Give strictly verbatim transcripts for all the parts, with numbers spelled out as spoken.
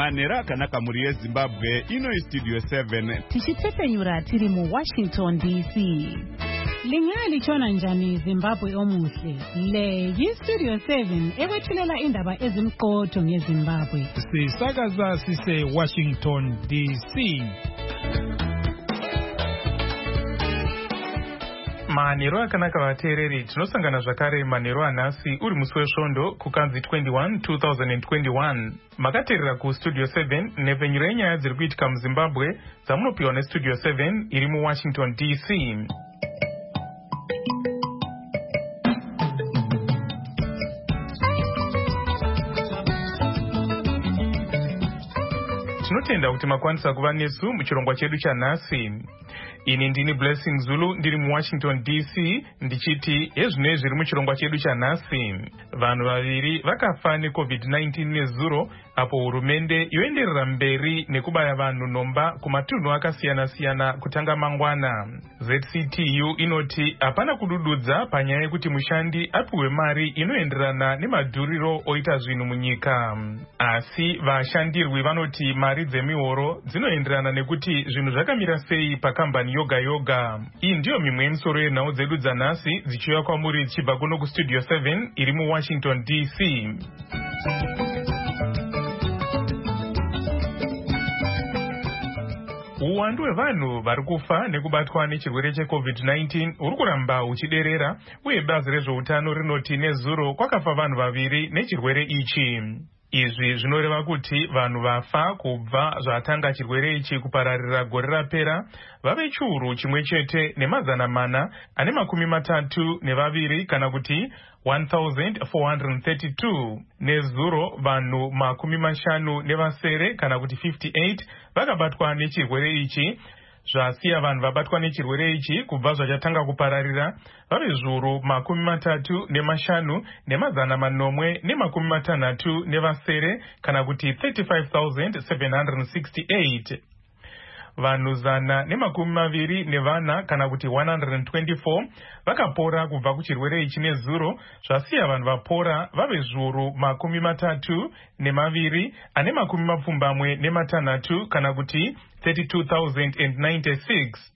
Manera Kanaka Murie Zimbabwe, ino Studio seven. Tichitepenyura tiri mu Washington D C. Lingali chona njani Zimbabwe omuhle. Le yi Studio seven ewethulela indaba ezimqotho ngeZimbabwe. Sisakaza sise Washington D C. Manero akanaka vateereri, tinosangana zvakare manero anhasi uri musi wesvondo kukanzi twenty-one two thousand twenty-one. Makateerera kustudio seven nepfenyuro yenyaya dziri kuitika muZimbabwe dzamunopiwa nestudio seven iri muWashington D C. Tinotenda kuti makwanisa kuva nesu muchirongwa chedu chanhasi. Ini ndini Blessing Zulu ndiri muWashington D C ndichiti ezvino zviri muchirongwa chedu chanhasi. Vanhu vaviri vakafa neCovid nineteen nezuro apo hurumende yoenderera mberi nekubaya vanhu nomba kumatunhu akasiyana siyana kutanga mangwana. Z C T U inoti hapana kudududza panyaya yekuti mushandi apiwe mari inoenderana nemadhuriro oita zvinhu munyika. Asi vashandirwi vanoti mari dzemihoro dzinoenderana nekuti zvinhu zvakamira sei pakambani yoga yoga. Iyi ndiyo mimwe yemisoro yenhau dzedu dzanhasi dzichiuya kwamuri dzichibva kuno kustudio seven iri muWashington D C. Uwandu hwevanhu vari kufa nekubatwa nechirwere cheCovid nineteen uri kuramba huchiderera, uye bazi rezveutano rinoti nezuro kwakafa vanhu vaviri nechirwere ichi. Izvi zvinoreva kuti vanhu vafa kubva zvatanga chirwere ichi kupararira gore rapera vave chiuru chimwe chete nemazana mana ane makumi matatu nevaviri kana kuti one thousand four hundred thirty-two. Nezuro vanhu makumi mashanu nevasere kana kuti fifty-eight vakabatwa nechirwere ichi, zvasiya vanhu vabatwa nechirwere ichi kubva zvachatanga kupararira vave zviuru makumi matatu nemashanu nemazana manomwe nemakumi matanhatu nevasere kana kuti thirty-five thousand seven hundred sixty-eight. Vanhu zana nemakumi maviri nevana kana kuti one hundred twenty-four vakapora kubva kuchirwere ichi nezuro, zvasiya vanhu vapora vave zviuru makumi matatu nemaviri ane makumi mapfumbamwe nematanhatu kana kuti thirty-two thousand ninety-six.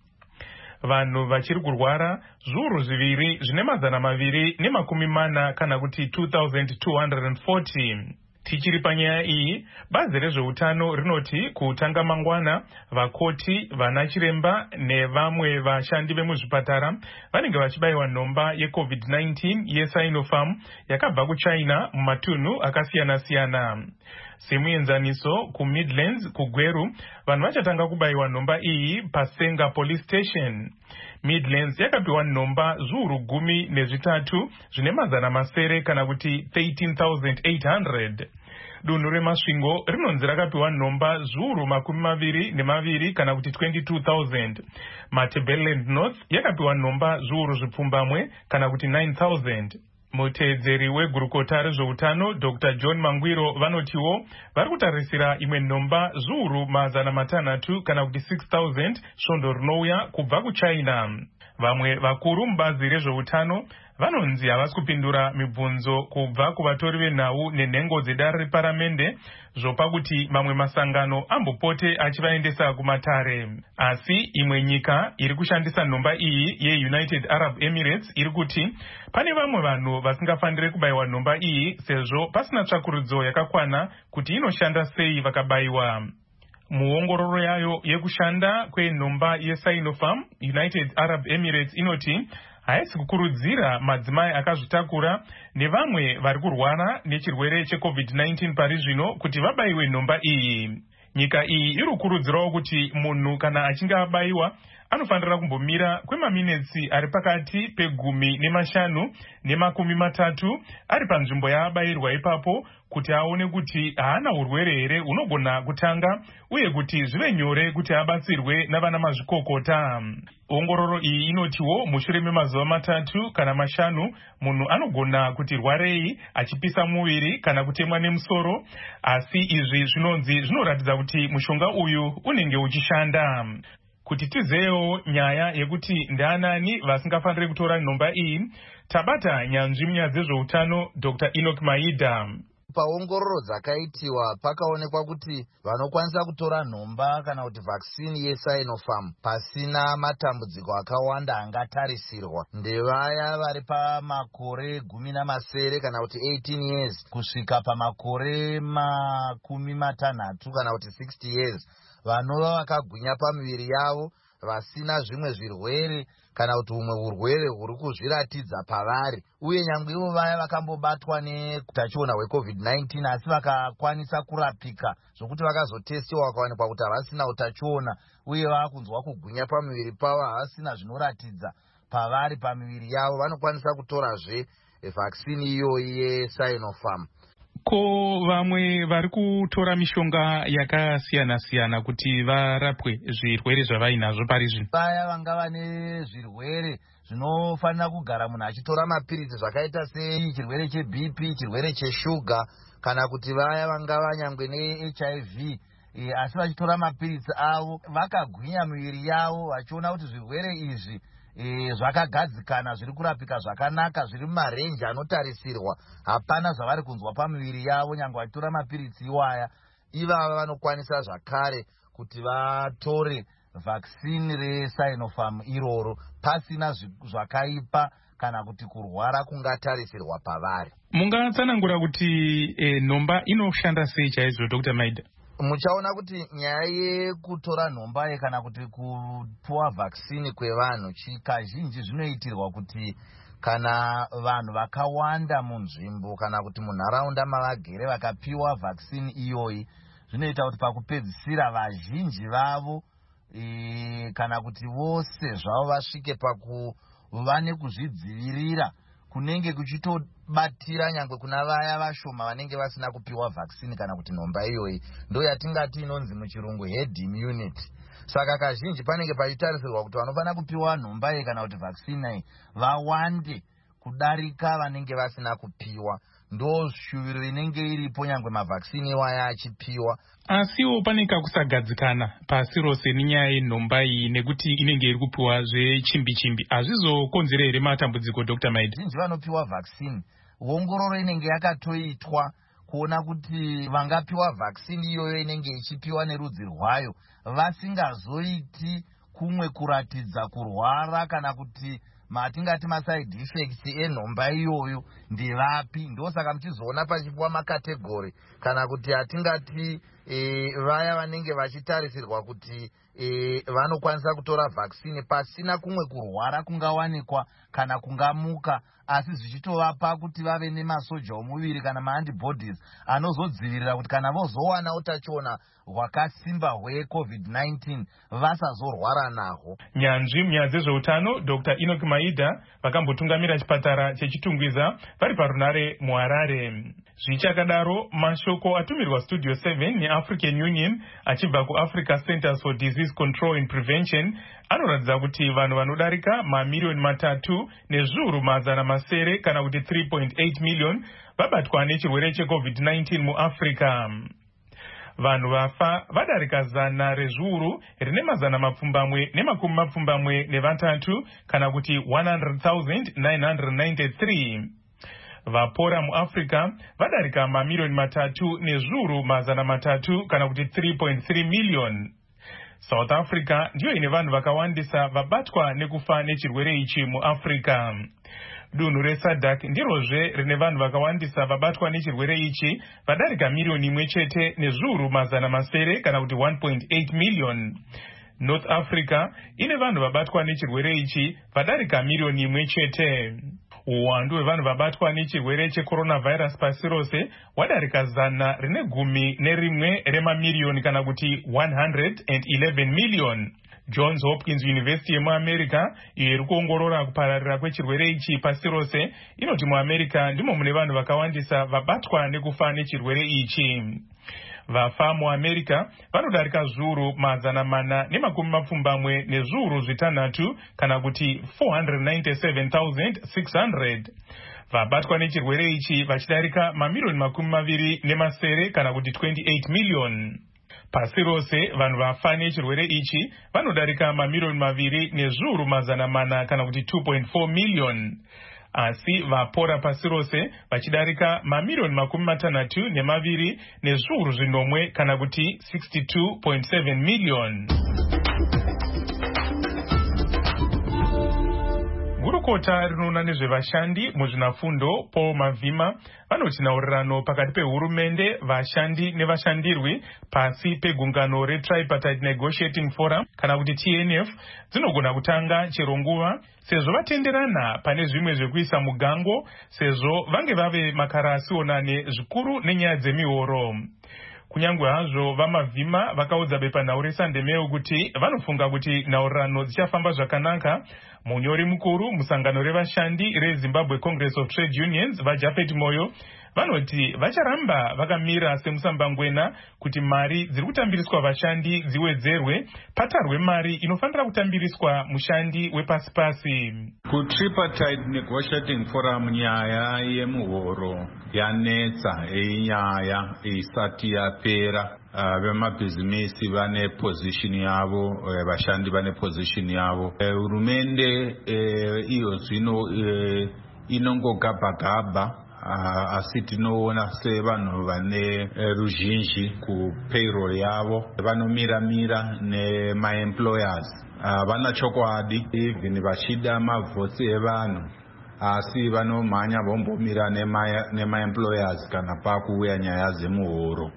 Vanhu vachiri kurwara zviuru zviviri zvine mazana maviri nemakumi mana kana kuti two thousand two hundred forty. Tichiri panyaya iyi, bazi rezveutano rinoti kutanga mangwana vakoti, vanachiremba nevamwe vashandi vemuzvipatara vanenge vachibayiwa nhomba yeCovid nineteen yeSinopharm yakabva kuChina mumatunhu akasiyana siyana. Semuenzaniso kuMidlands kuGweru vanhu vachatanga kubayiwa nhomba iyi paSenga Police Station. Midlands yakapiwa nhomba zviuru gumi nezvitatu zvine mazana masere kana kuti thirteen thousand eight hundred. Dunhu reMasvingo rinonzi rakapiwa nhomba zviuru makumi maviri nemaviri kana kuti twenty-two thousand. Matabeleland North yakapiwa nhomba zviuru zvipfumbamwe kana kuti nine thousand. Muteedzeri wegurukota rezveutano Doctor John Mangwiro vanotiwo vari kutarisira imwe nhomba zviuru mazana matanhatu kana kuti six thousand svondo rinouya kubva kuChina. Vamwe vakuru mubazi rezveutano vanonzi havasi kupindura mibvunzo kubva kuvatori venhau nenhengo dzedare reparamende zvopa kuti mamwe masangano ambopote achivaendesa kumatare. Asi imwe nyika iri kushandisa nhomba iyi yeUnited Arab Emirates iri kuti pane vamwe vanhu vasingafaniri kubayiwa nhomba iyi sezvo pasina tsvakurudzo yakakwana kuti inoshanda sei vakabayiwa. Muongororo yayo yekushanda kwenhomba yeSinopharm, United Arab Emirates inoti haisi kukurudzira madzimai akazvitakura nevamwe vari kurwara nechirwere cheCovid nineteen pari zvino kuti vabayiwe nhomba iyi. Nyika iyi iri kukurudzirawo kuti munhu kana achinge abayiwa anofanira kumbomira kwemaminitsi ari pakati pegumi nemashanu nemakumi matatu ari panzvimbo yaabayirwa ipapo kuti aone kuti haana urwere here unogona kutanga uye kuti zvive nyore kuti abatsirwe navana mazvikokota. Ongororo iyi inotiwo mushure memazuva matatu kana mashanu munhu anogona kuti rwarei achipisa muviri kana kutemwa nemusoro, asi izvi zvinonzi zvinoratidza kuti mushonga uyu unenge uchishanda. Kuti tizeyo nyaya yekuti ndaanani vasingafaniri kutora nhomba iyi, tabata nyanzvi munyaya dzezveutano Doctor Enoch Maida. Paongororo dzakaitiwa pakaonekwa kuti vanokwanisa kutora nhomba kana kuti vaccine yeSinopharm pasina matambudziko akawanda angatarisirwa ndevaya vari pamakore gumi namasere kana kuti eighteen years kusvika pamakore makumi matanhatu kana kuti sixty years, vanova vakagwinya pamiviri yavo vasina zvimwe zvirwere kana kuti humwe urwere huri kuzviratidza pavari, uye nyangwe ivo vaya vakambobatwa neutachiona hwecovid nineteen asi vakakwanisa kurapika zvokuti vakazotestiwa vakawanikwa kuti havasina utachiona uye vakunzwa kugwinya pamiviri pavo, havasina zvinoratidza pavari pamiviri yavo, vanokwanisa kutorazve vaccine iyoyi yeSinopharm. Ko vamwe vari kutora mishonga yakasiyana-siyana kuti varapwe zvirwere zvavainazvo pari zvino? Vaya vanga vane zvirwere zvinofanira kugara munhu achitora mapiritsi zvakaita sechirwere cheB P, chirwere cheshuga, kana kuti vaya vanga vanyangwe neH I V e, asi vachitora mapiritsi avo vakagwinya miviri yavo vachiona kuti zvirwere izvi E, zvakagadzikana, zviri kurapika zvakanaka, zviri mumarenji anotarisirwa, hapana zvavari kunzwa pamiviri yavo nyangwe vachitora mapiritsi iwaya. Ivava vanokwanisa zvakare kuti vatore vaccine reSinopharm iroro pasina zvakaipa kana kuti kurwara kungatarisirwa pavari. Mungatsanangura kuti e, nhomba inoshanda sei chaizvo, Doctor Maida? Muchaona kuti nyaya yekutora nhomba ye kana kuti kupuwa vaccine kwevanhu kazhinji zvinoitirwa kuti kana vanhu vakawanda munzvimbo kana kuti munharaunda mavagere vakapiwa vaccine iyoyi, zvinoita kuti pakupedzisira vazhinji vavo e, kana kuti vose zvavo vasvike pakuva nekuzvidzivirira kunenge kuchitobatira nyangwe kuna vaya vashoma vanenge vasina kupiwa vaccine kana kuti nhomba iyoyi, ndo yatingati inonzi muchirungu herd immunity. Saka kazhinji panenge pachitarisirwa kuti vanofanira kupiwa nhomba iyi kana kuti vaccine iyi vawande kudarika vanenge vasina kupiwa, ndo shuviro inenge iripo nyangwe mavaccine iwaya achipiwa. Asiwo pane kakusagadzikana pasi rose nenyaya yenhomba iyi nekuti inenge iri kupiwa zvechimbi-chimbi, hazvizokonzera here matambudziko, Doctor Maida? Zhinji vanopiwa vaccine, ongororo inenge yakatoitwa kuona kuti vangapiwa vaccine iyoyo inenge ichipiwa nerudzi rwayo vasingazoiti kumwe kuratidza kurwara kana kuti matingati maside effects enhomba iyoyo ndevapi. Ndosaka muchizoona pachipiwa makategori kana kuti atingati e, vaya vanenge vachitarisirwa kuti e, vanokwanisa kutora vaccine pasina kumwe kurwara kungawanikwa kana kungamuka, asi zvichitovapa kuti vave nemasoja omuviri kana maantibodies anozodzivirira kuti kana vozowana utachiona hwakasimba hwecovid nineteen vasazorwara nahwo. Nyanzvi munyaya dzezveutano Doctor Enoch Maida vakambotungamira chipatara chechitungwiza vari parunare muHarare. Zvichakadaro, mashoko atumirwa Studio seven neAfrican Union achibva kuAfrica Centers for Disease Control and Prevention anoratidza kuti vanhu vanodarika mamiliyoni matatu nezviuru mazana masere kana kuti three point eight million vabatwa nechirwere checovid nineteen muAfrica. Vanhu vafa vadarika zana rezviuru rine mazana mapfumbamwe nemakumi mapfumbamwe nevatatu kana kuti one hundred thousand nine hundred ninety-three. Vapora muAfrica vadarika mamiliyoni matatu nezviuru mazana matatu kana kuti three point three million. South Africa ndiyo ine vanhu vakawandisa vabatwa nekufa nechirwere ichi muAfrica. Dunhu reSADC ndirozve rine vanhu vakawandisa vabatwa nechirwere ichi vadarika miliyoni imwe chete nezviuru mazana masere kana kuti one point eight million. North Africa ine vanhu vabatwa nechirwere ichi vadarika miliyoni imwe chete. Uwandu hwevanhu vabatwa nechirwere checoronavirus pasi rose wadarika zana rine gumi nerimwe remamiliyoni kana kuti one hundred eleven million. Johns Hopkins University yemuAmerica iyo iri kuongorora kupararira kwechirwere ichi pasi rose inoti muAmerica ndimo mune vanhu vakawandisa vabatwa nekufa nechirwere ichi. Vafa muAmerica vanodarika zviuru mazana mana nemakumi mapfumbamwe nezviuru zvitanhatu kana kuti four hundred ninety-seven thousand six hundred. Vabatwa nechirwere ichi vachidarika mamiliyoni makumi maviri nemasere kana kuti twenty-eight million. Pasi rose vanhu vafa nechirwere ichi vanodarika mamiliyoni maviri nezviuru mazana mana kana kuti two point four million. asi vapora pasi rose vachidarika mamirioni makumi matanhatu nemaviri nezviuru zvinomwe kana kuti sixty-two point seven million. Gurukota rinoona nezvevashandi muzvinafundo Paul Mavhima vanoti nhaurirano pakati pehurumende, vashandi nevashandirwi pasi pegungano reTripartite Negotiating Forum kana kuti T N F dzinogona kutanga chero nguva sezvo vatenderana pane zvimwe zvekuisa mugango, sezvo vange vave makarasionane zvikuru nenyaya dzemihoro. Kunyange hazvo vaMavhima vakaudza bepanhau reSunday Mail kuti vanofunga kuti nhaurirano dzichafamba zvakanaka, munyori mukuru musangano revashandi reZimbabwe Congress of Trade Unions vaJaphet Moyo vanoti vacharamba vakamira semusambangwena kuti mari dziri kutambiriswa vashandi dziwedzerwe, patarwe mari inofanira kutambiriswa mushandi wepasi pasi. KuTripartite Negotiating Forum nyaya yemuhoro yanetsa, inyaya isati yapera. Uh, vemabhizimisi vane position yavo, uh, vashandi vane position yavo. Hurumende uh, iyo zvino uh, inongogabhagabha, uh, asi tinoona sevanhu vane uh, ruzhinji kupayroll yavo, vanomira-mira nemaemployers. Uh, vana chokwadi even vachida mavhotsi evanhu, asi vanomhanya vombomira nemaemployers kana pakuuya nyaya dzemuhoro.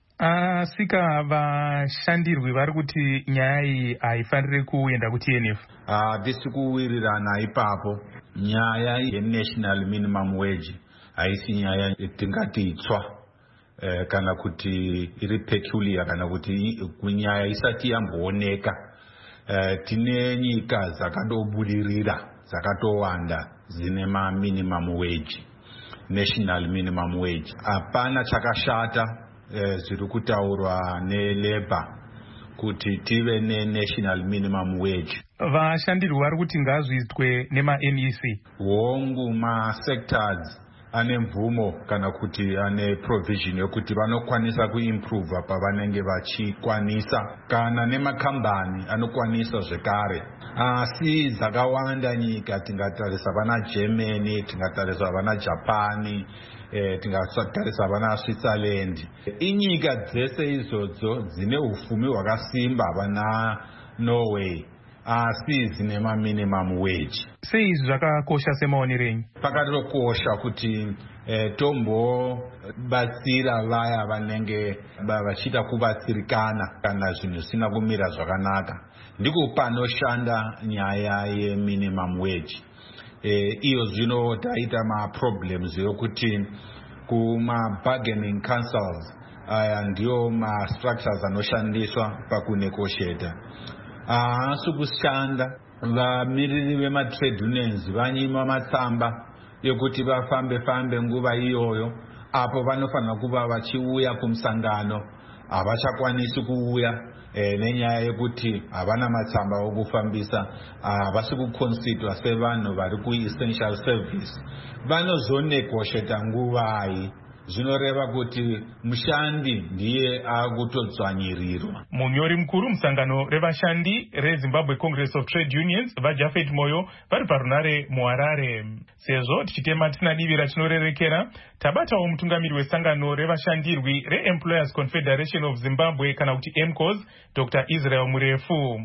Asika vashandirwi vari kuti nyaya iyi haifaniri kuenda ku-T N F. Hatisi kuwirirana ipapo. Nyaya yenational minimum wage haisi nyaya tingati itsva eh, kana kuti iri peculiar kana kuti kunyaya isati yambooneka. Eh, tine nyika dzakadobudirira dzakatowanda dzine ma minimum wage, national minimum wage. Hapana chakashata zviri kutaurwa neLabour kuti tive nenational minimum wage. Vashandirwi vari kuti ngazviitwe nema-N E C. Hongu ma-sectors ane mvumo kana kuti ane provision yokuti vanokwanisa kuimprove pavanenge vachikwanisa, kana nemakambani anokwanisa zvekare. Asi dzakawanda nyika, tingatarisa vana Germany, tingatarisa vana Japan, Eh, tingatarisa vana Switzerland. Inyika dzese izvodzo dzine ufumi hwakasimba, vana Norway, asi dzine ma minimum wage. Sei izvi zvakakosha semaonero enyu? Pakatokosha kuti eh, tombobatsira vaya vanenge vachida kubatsirikana kana zvinhu zvisina kumira zvakanaka. Ndiko panoshanda nyaya yeminimum wage. Eh, iyo zvino taita ma-problems yokuti kuma-bargaining councils aya ndiyo ma-structures anoshandiswa pakunegotiata. Haasi kushanda. Vamiriri vema-trade unions vanyima matsamba yokuti vafambe-fambe nguva iyoyo, apo vanofanira kuva vachiuya kumusangano, havachakwanisi kuuya. E, nenyaya yekuti havana matsamba okufambisa, havasi kuconstitutwa sevanhu vari ku-essential service. Vanozonegotiata nguvai, zvinoreva kuti mushandi ndiye akutodzvanyirirwa. Munyori mukuru musangano revashandi reZimbabwe Congress of Trade Unions vaJaphet Moyo vari parunare muHarare. Sezvo tichitema tina divi rachinorerekera, tabatawo mutungamiri wesangano revashandirwi reEmployers Confederation of Zimbabwe kana kuti M C O Z, Doctor Israel Murefu.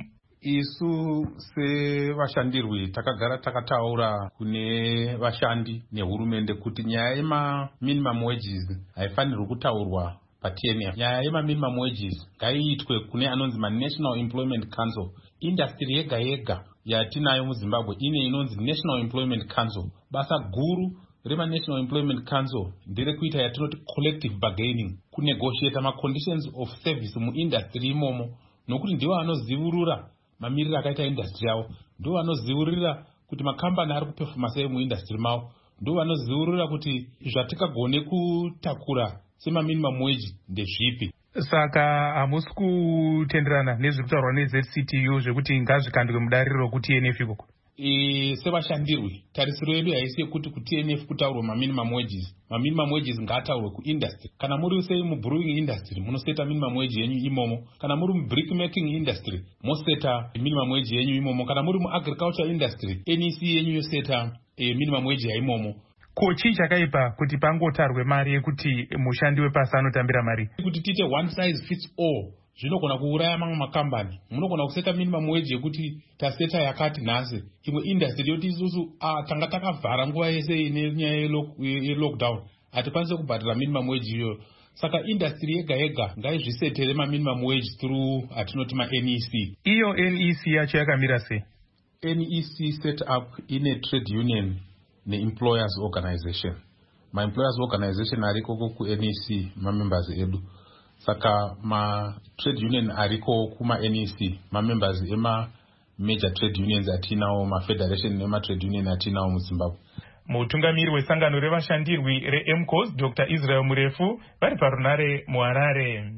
Isu sevashandirwi takagara takataura kune vashandi nehurumende kuti nyaya yema minimum wages haifanirwi kutaurwa pa-T N F. Nyaya yema minimum wages ngaiitwe kune anonzi ma-National Employment Council. Industry yega yega yatinayo muZimbabwe ine inonzi National Employment Council. Basa guru rema-National Employment Council nderekuita yatinoti collective bargaining, kunegotiata ma-conditions of service muindustry imomo, nokuti ndiwo anozivurura mamiriro akaita industry yavo, ndo vanoziurira kuti makambani ari kupefuma sei muindustry mavo, ndo vanoziurira kuti zvatingagone kutakura sema minimum wage ndezvipi. Saka hamusi kutenderana nezviri kutaurwa neZ C T U zvekuti ngazvikandwe mudariro kuti T N F ikoko? e, sevashandirwi tarisiro yedu haisi yekuti ku-T N F kutaurwa ma-minimum wages. Ma-minimum wages ngaataurwe ku-industry. Kana muri sei mu-brewing industry munoseta minimum wage yenyu imomo. Kana muri mu-brick making industry moseta minimum wage yenyu imomo. Kana muri mu-agriculture industry N E C yenyu yoseta e, minimum wage yaimomo. Ko chii chakaipa kuti pangotarwe mari yekuti mushandi wepasi anotambira mari? Kuti tite one size fits all zvinogona kuuraya mamwe makambani. Munogona kuseta minimum wage yekuti taseta yakati nhasi. Imwe industry yoti isusu ah, tanga takavhara nguva yese ine nyaya yelockdown. Hatikwanise kubhadhara minimum wage iyoyo. Saka industry yega yega ngaizvisetere ma-minimum wage through atinoti ma-N E C. Iyo N E C yacho yakamira sei? N E C set up in a trade union ne-employers organization. Ma-employers organization ariko ku-N E C ma-members edu. Saka ma-trade union ariko kuma-N E C ma-members ema-major trade unions atinawo, ma-federation nema-trade union atinawo muZimbabwe. Mutungamiri wesangano revashandirwi re-M C O S Doctor Israel Murefu vari parunare muHarare.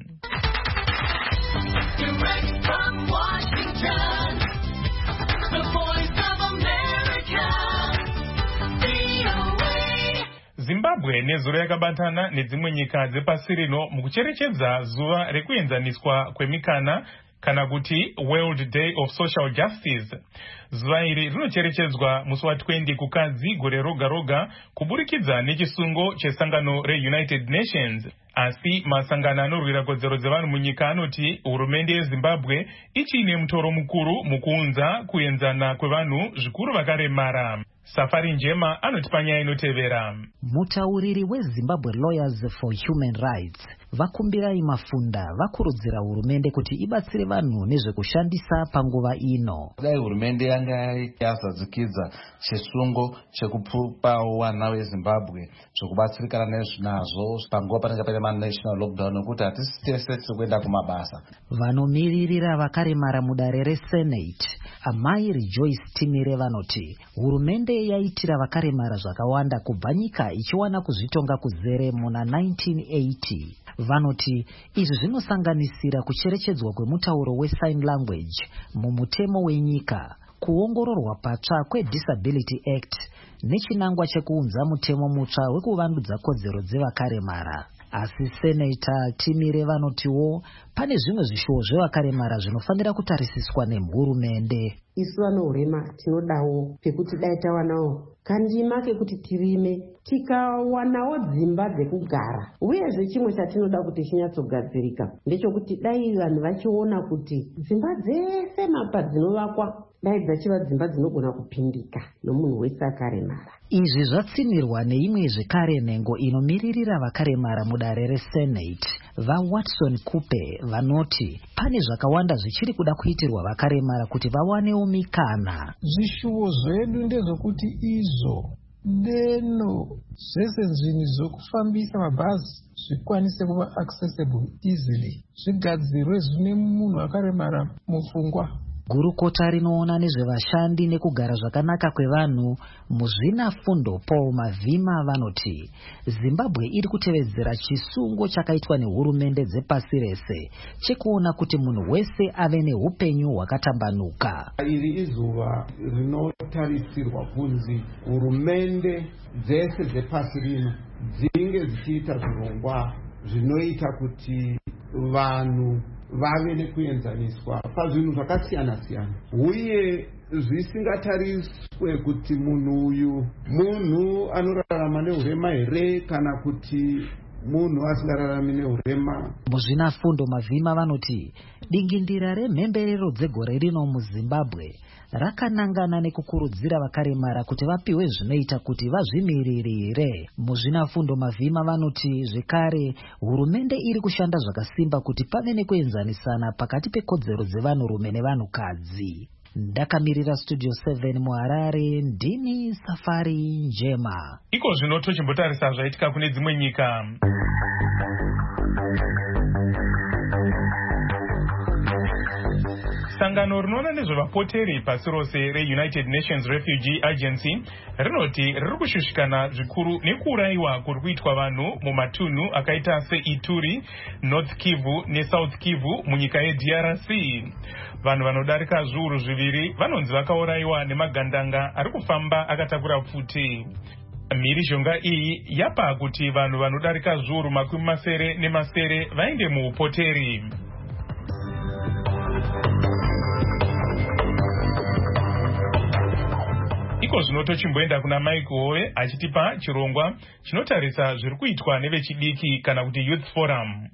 Direct from Washington, the voice of America, V O A. Zimbabwe nezuro yakabatana nedzimwe nyika dzepasi rino mukucherechedza zuva rekuenzaniswa kwemikana kana kuti World Day of Social Justice. Zuva iri rinocherechedzwa musi wa twenty kukadzi gore roga roga kuburikidza nechisungo chesangano re-United Nations. Asi masangano anorwira kodzero dzevanhu munyika anoti hurumende yeZimbabwe ichine mutoro mukuru mukuunza kuenzana kwevanhu zvikuru vakaremara. Safari Njema anoti panyaya inotevera. Mutauriri weZimbabwe Lawyers for Human Rights vakumbirai Mafunda vakurudzira hurumende kuti ibatsire vanhu nezvekushandisa panguva ino. Dai hurumende yanga yazadzikidza chisungo chekupawo vana veZimbabwe zvekubatsirikana nezvinazvo panguva panenge pane ma-national lockdown nokuti hatisi tese tiri kuenda kumabasa. Vanomiririra vakaremara mudare reSenate Amai Rejoice Timire vanoti hurumende yaitira vakaremara zvakawanda kubva nyika ichiwana kuzvitonga kuzere muna nineteen eighty. Vanoti izvi zvinosanganisira kucherechedzwa kwemutauro wesign language mumutemo wenyika, kuongororwa patsva kweDisability Act nechinangwa chekuunza mutemo mutsva wekuvandudza kodzero dzevakaremara. Asi Senator Timire vanotiwo pane zvimwe zvishuwo zvevakaremara zvinofanira kutarisiswa nehurumende. Isu vanohurema tinodawo pekuti dai tawanawo kandima kekuti tirime tikawanawo dzimba dzekugara. Uyezve chimwe chatinoda kuti chinyatsogadzirika ndechekuti dai vanhu vachiona kuti dzimba dzese mapa dzinovakwa dai dzachiva dzimba dzinogona kupindika nomunhu wese akaremara. Izvi zvatsinirwa neimwe zvekare nhengo inomiririra vakaremara mudare reSenate vaWatson Kupe vanoti pane zvakawanda zvichiri kuda kuitirwa vakaremara kuti vawanewo mikana. Zvishuwo zvedu ndezvokuti izvo deno zvese zvinhu zvokufambisa mabhazi zvikwanise kuva accessible easily, zvigadzirwe zvine munhu akaremara mupfungwa. Gurukota rinoona nezvevashandi nekugara zvakanaka kwevanhu Muzvina Fundo Paul Mavhima vanoti Zimbabwe iri kutevedzera chisungo chakaitwa nehurumende dzepasi rese chekuona kuti munhu wese ave neupenyu hwakatambanuka. Iri izuva rinotarisirwa kunzi hurumende dzese dzepasi rino dzinge dzichiita zvirongwa zvinoita kuti vanhu vave nekuenzaniswa pazvinhu zvakasiyana siyana, uye zvisingatariswe kuti munhu uyu munhu anorarama nehurema here kana kuti munhu asingararami nehurema. Muzvina Fundo Mavhima vanoti dingindira remhemberero dzegore rino muZimbabwe rakanangana nekukurudzira vakaremara kuti vapiwe zvinoita kuti vazvimiririre. Muzvina Fundo Mavhima vanoti zvekare hurumende iri kushanda zvakasimba kuti pave nekuenzanisana pakati pekodzero dzevanhurume nevanhukadzi. Ndakamirira Studio seven muHarare, ndini Safari Njema. Iko zvino tochimbotarisa zvaitika kune dzimwe nyika. sangano rinoona nezvevapoteri pasi rose reunited nations refugee agency rinoti riri kushushikana zvikuru nekuurayiwa kuri kuitwa vanhu mumatunhu akaita seituri, north kivu nesouth kivu munyika yedr c. vanhu vanodarika zviuru zviviri vanonzi vakaurayiwa nemagandanga ari kufamba akatakura pfuti. mhirizhonga iyi yapa kuti vanhu vanodarika zviuru makumi masere nemasere vainde muupoteri. iko zvino tochimboenda kuna Mike Hove achitipa chirongwa chinotarisa zviri kuitwa nevechidiki kana kuti Youth Forum.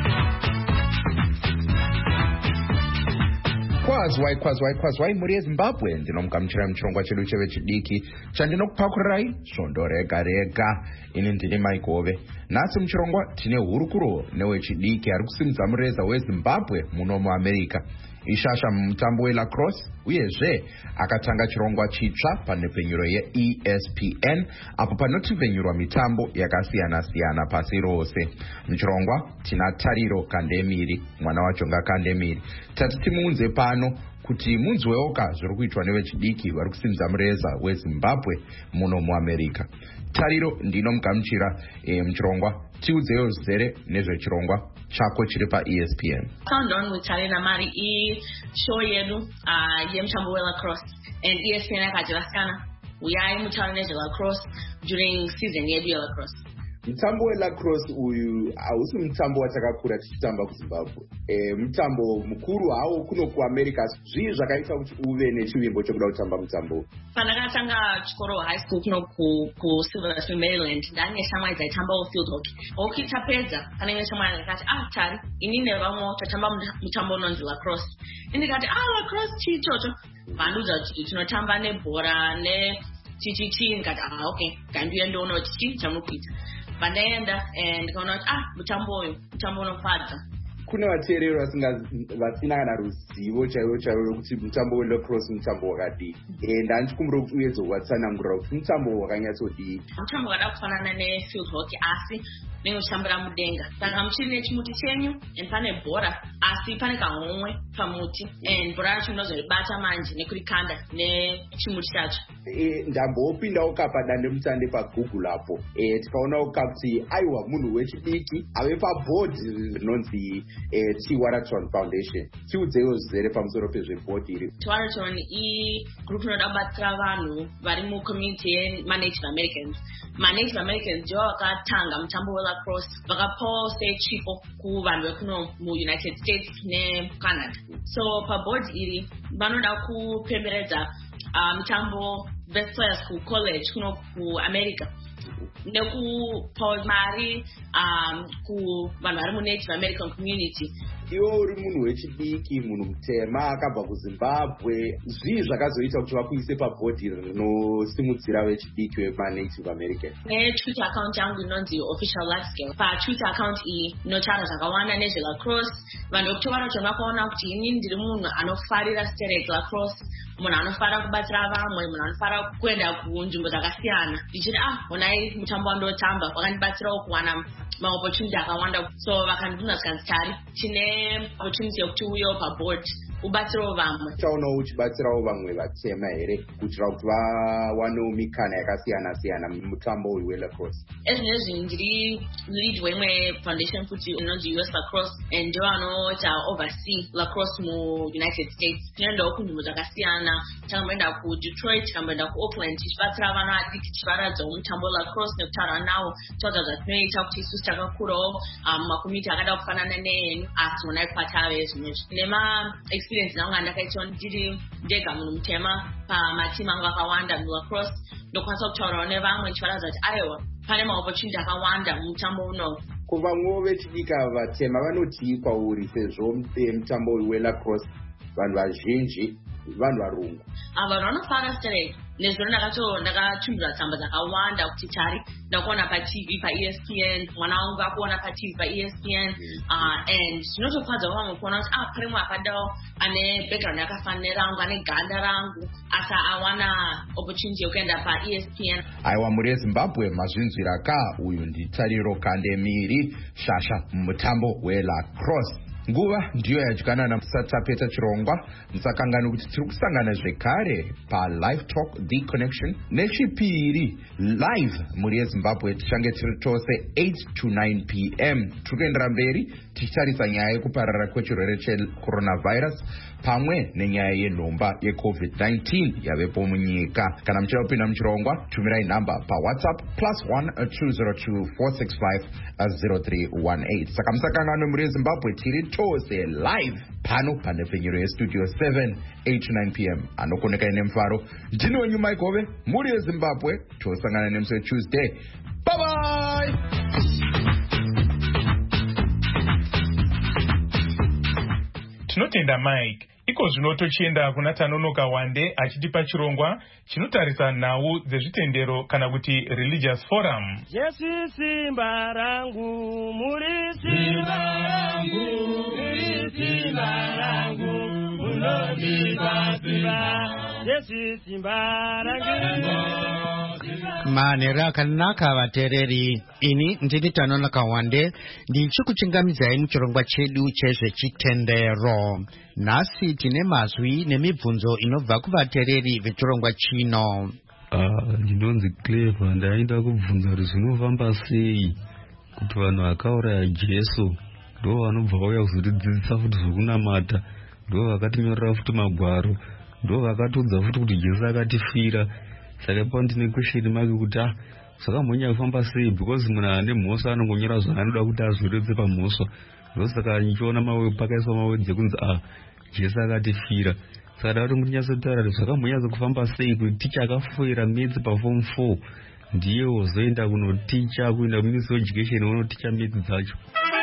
kwazwai kwazwai kwazwai mhuri yezimbabwe, ndinomugamuchirai muchirongwa chedu chevechidiki chandinokupakurirai svondo rega rega. ini ndini Mike Hove. nhasi muchirongwa tine hurukuro newechidiki ari kusimudza mureza wezimbabwe muno muamerica. ishasha mumutambo welacrosse uyezve akatanga chirongwa chitsva panhepfenyuro ye-E S P N apo panotivhenyurwa mitambo yakasiyana-siyana pasi rose. muchirongwa tina Tariro Kandemiri, mwana waJonga Kandemiri. tati timuunze pano kuti munzwewoka zviri kuitwa nevechidiki vari kusimudza mureza wezimbabwe muno muamerica. Tariro, ndinomugamuchira e, muchirongwa tiudzeyo zizere nezvechirongwa chako chiri pa-E S P N. Found on with Tarina Mari e show yedu uh, yemutambo welacrosse and E S P N akativasikana uyai mutaure nezvelacrosse during season yedu yelacrosse. mutambo welacrosse uyu hausi mutambo watakakura tichitamba kuzimbabwe. e, mutambo mukuru hawo kuno kuamerica. zvii zvakaita kuti uve nechivimbo chokuda kutamba mutambo? pandakatanga chikoro high school kuno kusilver spring Maryland ndane shamwari dzaitambawo field hockey. hockey tapedza pane imwe shamwari akati ah Tari, ini nevamwe tatamba mutambo unonzi lacrosse. indikati ah lacrosse chii chocho? vandiudza kuti tinotamba nebhora nechichichi. ndikati ah okay gandiuya ndionawo chii chamukuita. pandaenda ndikaona kuti ah mutambo uyu mutambo unofadza. kune vateereri vasina kana ruzivo chaivo chaivo rokuti mutambo welacrosse mutambo wakadii. e, ndandichikumbira kuti uedze kuvatsanangurira kuti mutambo wakanyatsodii. mutambo wakada kufanana nefield hockey asi nenge uchitambira mudenga. saka muchiri nechimuti chenyu and pane bhora asi pane kahomwe pamuti and bhora racho munozoribata manje nekurikanda nechimuti chacho. e, ndambopindawo kapa dandemutande pagoogle apo e, tikaonawo kakuti aiwa munhu wechidiki ave pabhodhi rinonzi e, Tiwaraton Foundation. tiudzeyo zizere pamusoro pezvebhodhi iri. Tiwaraton igroup inoda kubatsira vanhu vari mucommunity yema-Native Americans. ma-Native Americans ndivo vakatanga mutambo welacrosse vakapawo sechipo kuvanhu vekuno muunited states necanada. so pabhodhi iri vanoda kupemberedza uh, mitambo best players kucollege kuno kuamerica nekupawo mari um, kuvanhu vari munative american community. iwo uri munhu wechidiki, munhu mutema akabva kuzimbabwe. zvii zvakazoita kuti vakuise pabhodhi rinosimudzira vechidiki vemanative american? netwitter account yangu inonzi official life scale. patwitter account iyi inotaura zvakawanda nezvelacrosse. vanhu vekutovara kuti vakaona kuti ini ndiri munhu anofarira sterek lacrosse, munhu anofarira kubatsira vamwe, munhu anofarira kuenda kunzvimbo dzakasiyana. ndichiti ah onai mutambo wandotamba wakandibatsirawo kuwana maopportunity akawanda. so vakandibvunza zikanzi Tari, tine opportunity yekuti uyewo paboard ubatsirawo vamwe. taonawo uchibatsirawo vamwe vatema here kuitira kuti vawanewo mikana yakasiyana-siyana mutambo uyu welacrosse? ezvinezvi ndiri lead weimwe foundation futi inonzi U S Lacrosse and ndivo vanoita oversee lacrosse muunited states. tinoendawo kunzvimbo dzakasiyana. takamboenda kudetroit, takamboenda kuauckland tichibatsira vana vadiki tichivaradzawo mutambo welacrosse nekutaura navo taudza zvatinoita kuti isusu takakurawo makomiti akada kufanana neenu asi onai kwatave zvinezvi. nema experience nangu andakaitawo ndiri ndega munhu mutema pamatimu angu akawanda mulacrosse ndokwanisa kutaurawo nevamwe ndichivaradza kuti aiwa pane maopportunity akawanda mumutambo unowu. ko vamwewo vechidika vatema vanotii kwauri sezvo mutambo uyu welacrosse vanhu vazhinji vanhu varungu? vanhu vanofara sterek. nezvino ndakato ndakatumbira tsamba dzakawanda kuti Tari ndakuona patv pa-E S P N, mwana wangu akuona patv pa-E S P N uh, and zvinotofadza vamwe kuona kuti ah pane mwe akadawo ane background yakafanira rangu, ane ganda rangu asa awana opportunity yokuenda pa-E S P N. aiwa muri yezimbabwe mazvinzwira ka uyu ndi Tariro Kandemiri, shasha mutambo welacrosse. nguva ndiyo yadyanana. Musatapeta chirongwa, musakangani kuti tiri kusangana zvekare palive talk the connection nechipiri live mhuri yezimbabwe. Tichange tiri tose eight to nine p m tiri kuendera mberi tichitarisa nyaya yekuparara kwechirwere checoronavirus pamwe nenyaya yenhomba yecovid nineteen yavepo munyika. Kana muchida kupinda muchirongwa, tumirai nhamba pawhatsapp plus one two zero two four six five zero three one eight. Saka musakanganwe mhuri yezimbabwe, tiri tose live pano panhepfenyuro yestudio seven eight to nine p m anokoneka ine mufaro. Ndini wenyu Mike Ove, mhuri yezimbabwe. Tosangana nemusi weTuesday. Bye bye. Tinotenda Mike. Iko zvino tochienda kuna Tanonoka Wande achitipa chirongwa chinotarisa nhau dzezvitendero kana kuti religious forum. Jesu simba rangu, muri simba rangu, muri simba rangu, munondipa simba. Jesu simba rangu. Manera akanaka vatereri, ini ndini Tanonoka Wande ndichikuchingamizai muchirongwa chedu chezvechitendero. Nhasi tine mazwi nemibvunzo inobva kuvatereri vechirongwa chino. Ah, ndinonzi Clever, ndaenda kubvunza kuti zvinofamba sei kuti vanhu vakauraya Jesu ndo vanobva vauya kuzotidzidzisa futi zvokunamata, ndo vakatinyorera futi magwaro, ndo vakatudza futi kuti Jesu akatifira. Saka ipo ndine kwesheni make kuti ah, zvakamhonya kufamba sei, because munhu ane mhosva anongonyora zvaanoda kuti azoredze pamhosva. Ndosaka nichiona mawe pakaiswa mawedzi ekunzi ah, Jesu akatifira. Saka kuti munyatsotaura kuti zvakamhonyaso kufamba sei kuti ticha akafoira medzi paform four ndiye wozoenda kunoticha kuenda kuministry of education unoticha medzi dzacho.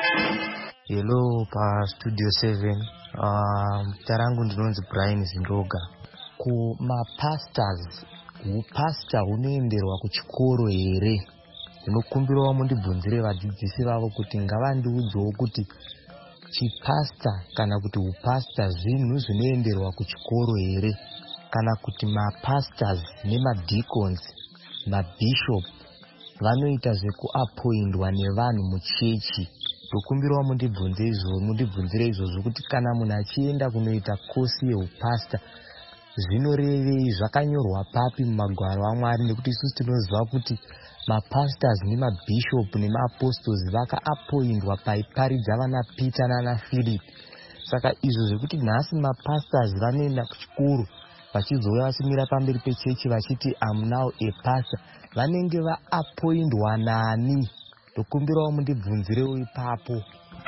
Hello pa studio seven. Um, tarangu ndinonzi Brian Zindoga. Ku mapastors, upasta hunoenderwa kuchikoro here? Ndinokumbirawo mundibvunzire vadzidzisi vavo kuti ngavandiudzewo kuti chipasta kana kuti upasta zvinhu zvinoenderwa kuchikoro here, kana kuti mapastors nemadicons mabishop vanoita zvekuapoindwa nevanhu muchechi. Ndokumbirawo mundibvunze izvo mundibvunzire izvozvo kuti kana munhu achienda kunoita kosi yeupasta zvinorevei, zvakanyorwa papi mumagwaro aMwari, nekuti isusu tinoziva kuti mapastors nemabishop nemaapostles vakaapoindwa paiparidza vana Peter nana Philip. Saka izvo zvekuti nhasi mapastors vanoenda kuchikoro vachizouya vachimira pamberi pechechi vachiti am now a pastor, vanenge vaapoindwa nani? Ndokumbirawo mundibvunzirewo ipapo.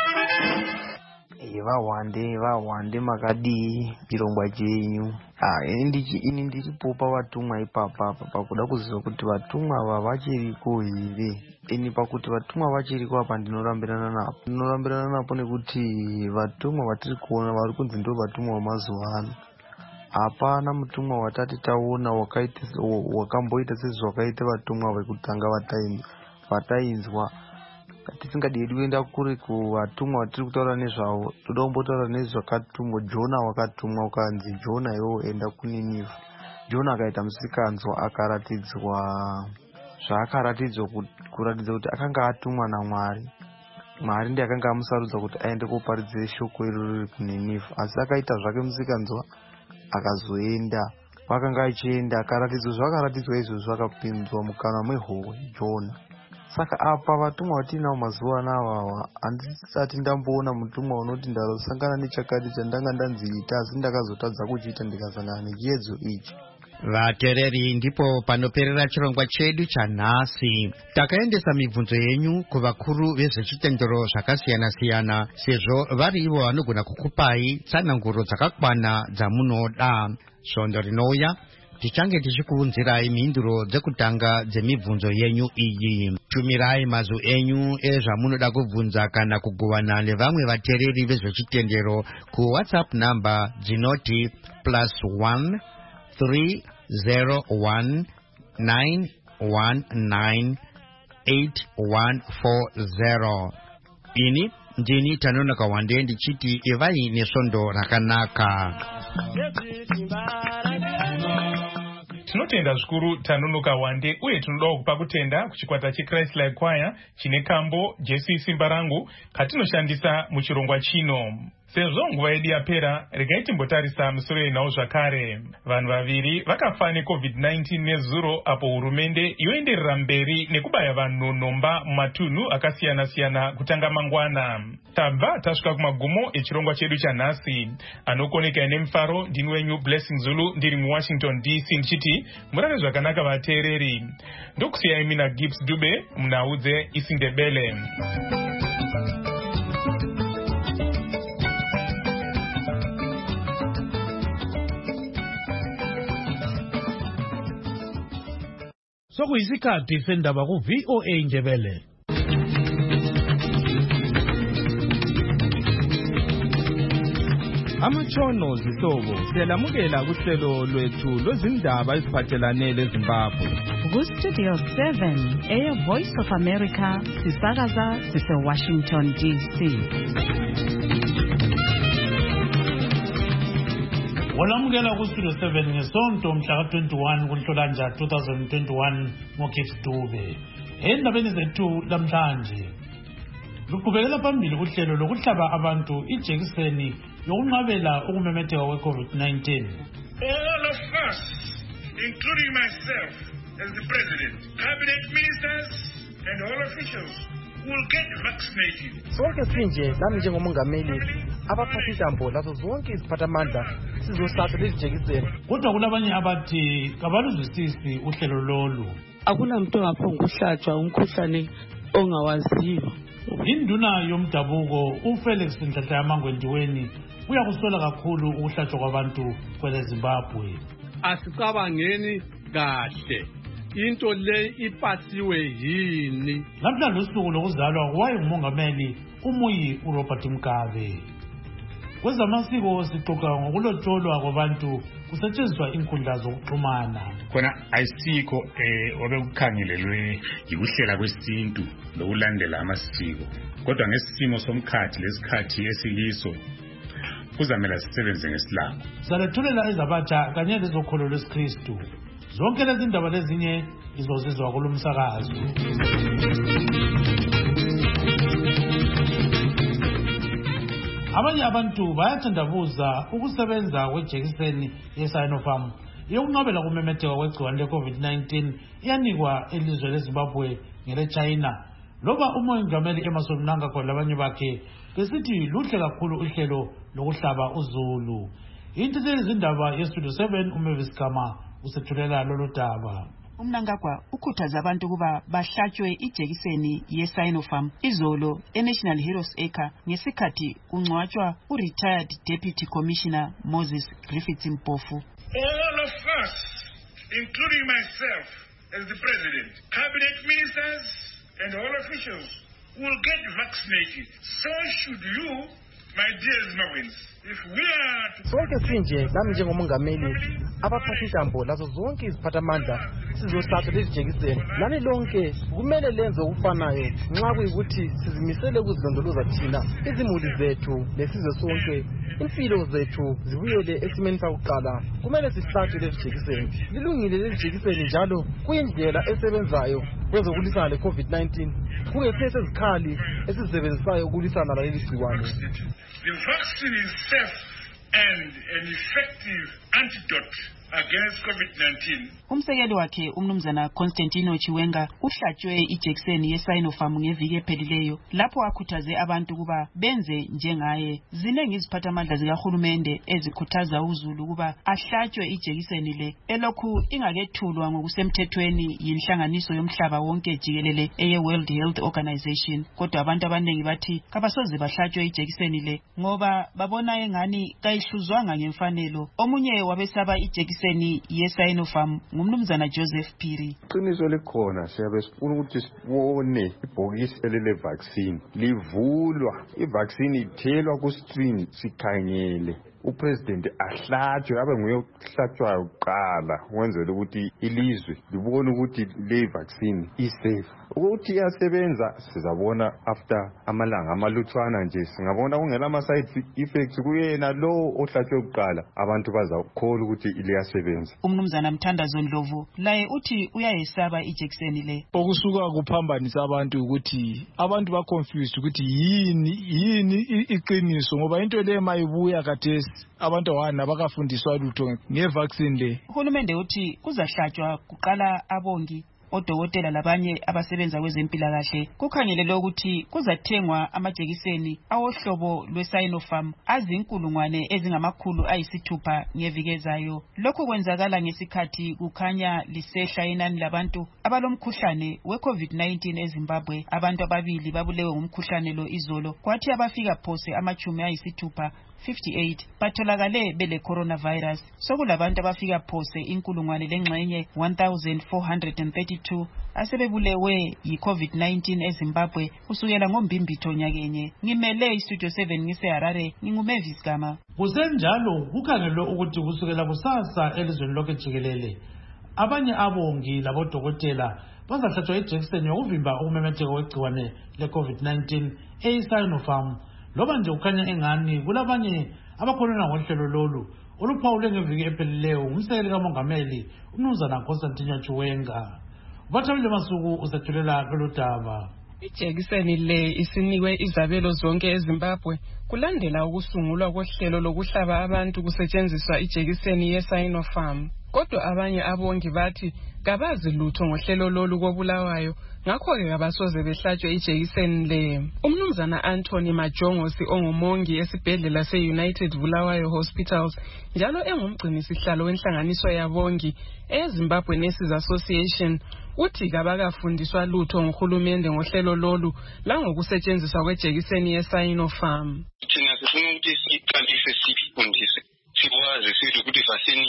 Vawande vawande makadii chirongwa chenyu. Ah, ini ndiripo pavatumwa ipapa pakuda kuziva kuti vatumwa ava vachiriko here. Ini pakuti vatumwa vachiriko apa ndinorambirana napo. Ndinorambirana napo nekuti vatumwa vatiri kuona vari kunzi ndo vatumwa vamazuva ano. Hapana mutumwa watati taona wakamboita sezvakaita vatumwa vekutanga vatainzwa. Tisingadi kuenda kure kuvatumwa vatiri kutaura nezvavo, toda kumbotaura nezvakatumwa Jona. Wakatumwa ukanzi Jona iwo enda kuNinevhe. Jona akaita musikanzwa akaratidzwa zvaakaratidzwa kuratidza kuti akanga atumwa naMwari. Mwari ndiye akanga amusarudza kuti aende koparidza shoko iroro riri kuNinevhe, asi akaita zvake musikanzwa akazoenda. Wakanga achienda akaratidzwa zvakaratidzwa izvozvo akapinzwa mukanwa mwehowe Jona. Saka apa vatumwa vatinavo mazuva anaya handisati ndamboona mutumwa unoti ndarosangana nechakati chandanga ndanziita asi ndakazotadza kuchiita ndikasangana nechiedzo ichi. Vatereri, ndipo panoperera chirongwa chedu chanhasi. Takaendesa mibvunzo yenyu kuvakuru vezvechitendero zvakasiyana siyana, sezvo vari ivo vanogona kukupai tsananguro dzakakwana dzamunoda. Svondo rinouya tichange tichikuunzirai mhinduro dzekutanga dzemibvunzo yenyu iyi. Tumirai mazwi enyu ezvamunoda kubvunza kana kugovana nevamwe vatereri vezvechitendero ku WhatsApp number dzinoti plus one three zero one nine one nine eight one four zero. Ini ndini Tanonoka Wande ndichiti ivai nesvondo rakanaka. tinotenda zvikuru Tanunuka Wande uye tinoda kupa kutenda kuchikwata cheChrist Like Choir chine kambo Jesu Simba Rangu katinoshandisa muchirongwa chino. Sezvo nguva yedu yapera, regai timbotarisa musoro yenhau zvakare. Vanhu vaviri vakafa neCovid nineteen nezuro apo hurumende yoenderera mberi nekubaya vanhu nhomba mumatunhu akasiyana-siyana kutanga mangwana. Tabva tasvika kumagumo echirongwa chedu chanhasi. Anokoneka nemufaro ndini wenyu Blessing Zulu ndiri muWashington D C ndichiti murare zvakanaka vateereri. Ndokusiyai mina Gibbs Dube munhau dzeIsindebele. Sokuyisikhathi sendaba ku V O A Ndebele. Amatshono zihlobo siyalamukela kuhlelo lwethu lwezindaba eziphathelane leZimbabwe. Ku Studio seven eya Voice of America sisakaza sise Washington D C. Walamukela ku Studio seven ngesonto mhla ka twenty-one kuNhlolanja twenty twenty-one ngoGibbs Dube. Endabeni zethu namhlanje luqhubekela phambili kuhlelo lokuhlaba abantu ijekiseni yokunqabela ukumemetheka kwe-COVID nineteen. All of us, including myself as the president, cabinet ministers and all officials will get vaccinated. Sonke sinje nami njengomongameli abaphathishambo lazo zonke iziphathamandla sizosatha lezi jekiseni. Kodwa kulabanye abathi kabaluzwisisi uhlelo lolu. Akunamuntu ongaphonga ukuhlatshwa umkhuhlane ongawaziyo. Induna yomdabuko uFelix Nhlanhla-Mangwendiweni uyakusola kakhulu ukuhlatshwa kwabantu kweleZimbabwe. Asicabangeni kahle into le ipasiwe yini. Namhla losuku lokuzalwa wayengumongameli uMuyi uRobert Mugabe. Kwezamasiko sixoxa ngokulotsholwa kwabantu kusetshenziswa inkundla zokuxhumana. Khona ayisikho eh obekukhangelelwe yikuhlela kwesintu lokulandela amasiko. Kodwa ngesimo somkhathi lesikhathi esiyiso kuzamela sisebenze ngesilamu. Salethulela ezabatsha kanye lezokholo lwesikristu. Zonke lezi ndaba lezinye izozizwa kulomsakazo. Abanye abantu bayathandabuza ukusebenza kwejekiseni yeSinopharm yokunqabela kumemetheka kwegciwane le-COVID nineteen iyanikwa elizwe leZimbabwe ngele-China. Loba umongameli Emmerson Mnangagwa labanye bakhe besithi luhle kakhulu uhlelo lokuhlaba uzulu. Intethe izindaba yeStudio seven uMavis Gama usethulela lolu daba. uMnangagwa ukhuthaza abantu kuba bahlatshwe ijekiseni yeSinopharm izolo eNational Heroes Acre ngesikhathi kungcwatshwa uRetired Deputy Commissioner Moses Griffiths Mpofu. All of us, including myself as the president, cabinet ministers and all officials will get vaccinated. So should you, my dear Zimbabweans. Sonke sinje nami njengomongameli abaphathishambo lazo zonke iziphathamandla sizosatha lezi jekiseni. Nani lonke kumele lenze ukufanayo nxa kuyikuthi sizimisele ukuzilondoloza thina izimuli zethu lesizwe sonke impilo zethu zibuyele esimeni sakuqala. Kumele sihlatshwe lezi jekiseni. Lilungile lezi jekiseni njalo kuyindlela esebenzayo kwezokulwisana le-COVID nineteen. Kungesese izikhali esizisebenzisayo ukulwisana laleli gciwane. The vaccine is safe and an effective antidote against COVID nineteen. Umsekeli wakhe umnumzana Constantino Chiwenga uhlatshwe ijekiseni yeSinopharm ngeviki ephelileyo lapho akhuthaze abantu kuba benze njengaye. Zinengi iziphathamandla zikahulumende ezikhuthaza uZulu kuba ahlatshwe ijekiseni le elokhu ingakethulwa ngokusemthethweni yinhlanganiso yomhlaba wonke jikelele eye World Health Organization. Kodwa abantu abaningi bathi kabasoze bahlatshwe ijekiseni le ngoba babona engani kayihluzwanga ngemfanelo. Omunye wabesaba ijekiseni yeSinopharm ngumnumzana Joseph Phiri. Qiniso likhona siyabe sifuna ukuthi sibone ibhokisi lele vaccine livulwa, ivaccine ithelwa ku screen sikhangele upresident ahlatshwe abe nguye ohlatshwayo kuqala ukwenzela ukuthi ilizwe libone ukuthi le vaccine isafe. Ukuthi iyasebenza sizabona after amalanga amalutshwana nje, singabona kungela ama-side effects kuyena lo ohlatshwe kuqala, abantu bazakholwa ukuthi liyasebenza. Umnumzana Mthandazo Ndlovu laye uthi uyayesaba ijekiseni le. Okusuka kuphambanisa abantu ukuthi abantu ba confused ukuthi yini yini iqiniso, ngoba into le mayibuya kathesi abantu awana bakafundiswa lutho ngevaccine le. Uhulumende uthi kuzahlatshwa kuqala abongi, odokotela labanye abasebenza kwezempilakahle. Kukhangelelwe ukuthi kuzathengwa amajekiseni awohlobo lwe-Sinopharm azinkulungwane ezingamakhulu ayisithupha ngevikezayo. Lokhu kwenzakala ngesikhathi kukhanya lisehla inani labantu abalomkhuhlane we-COVID nineteen eZimbabwe. Abantu ababili babulewe ngumkhuhlane lo izolo, kwathi abafika phose amachumi ayisithupha fifty-eight batholakale bele coronavirus. Sokulabantu abafika phose inkulungwane lengxenye one thousand four hundred thirty-two asebebulewe yi-COVID nineteen eZimbabwe kusukela ngombimbitho nyakenye. Ngimele iStudio seven ngiseHarare, nginguMavis Gama. Kusenjalo kukhangelwe ukuthi kusukela kusasa elizweni lonke jikelele abanye abongi labodokotela bazahlatshwa ijekiseni yokuvimba ukumemetheka kwegciwane le-COVID nineteen eyi-Sinopharm. Loba nje ukhanya engani kulabanye abakhuluna ngohlelo lolu oluphawule ngeviki ephelileyo umsekeli kamongameli umnumzana Constantine Chiwenga. Bathabile Masuku usethulela kuludaba. Ijekiseni le isinikwe izabelo zonke eZimbabwe kulandela ukusungulwa kohlelo lokuhlaba abantu kusetshenziswa ijekiseni ye-Sinopharm. Kodwa abanye abongi bathi kabazi lutho ngohlelo lolu kobulawayo, ngakho-ke kabasoze behlatshwe ijekiseni le. Umnumzana Anthony Majongosi ongumongi esibhedlela se-United Bulawayo Hospitals njalo engumgcinisihlalo wenhlanganiso yabongi eZimbabwe Nurses Association uthi kabakafundiswa lutho nguhulumende ngohlelo lolu langokusetshenziswa kwejekiseni ye-Sinopharm. Thina sifuna ukuthi siqalise sifundise sikwazi sithi ukuthi vaccine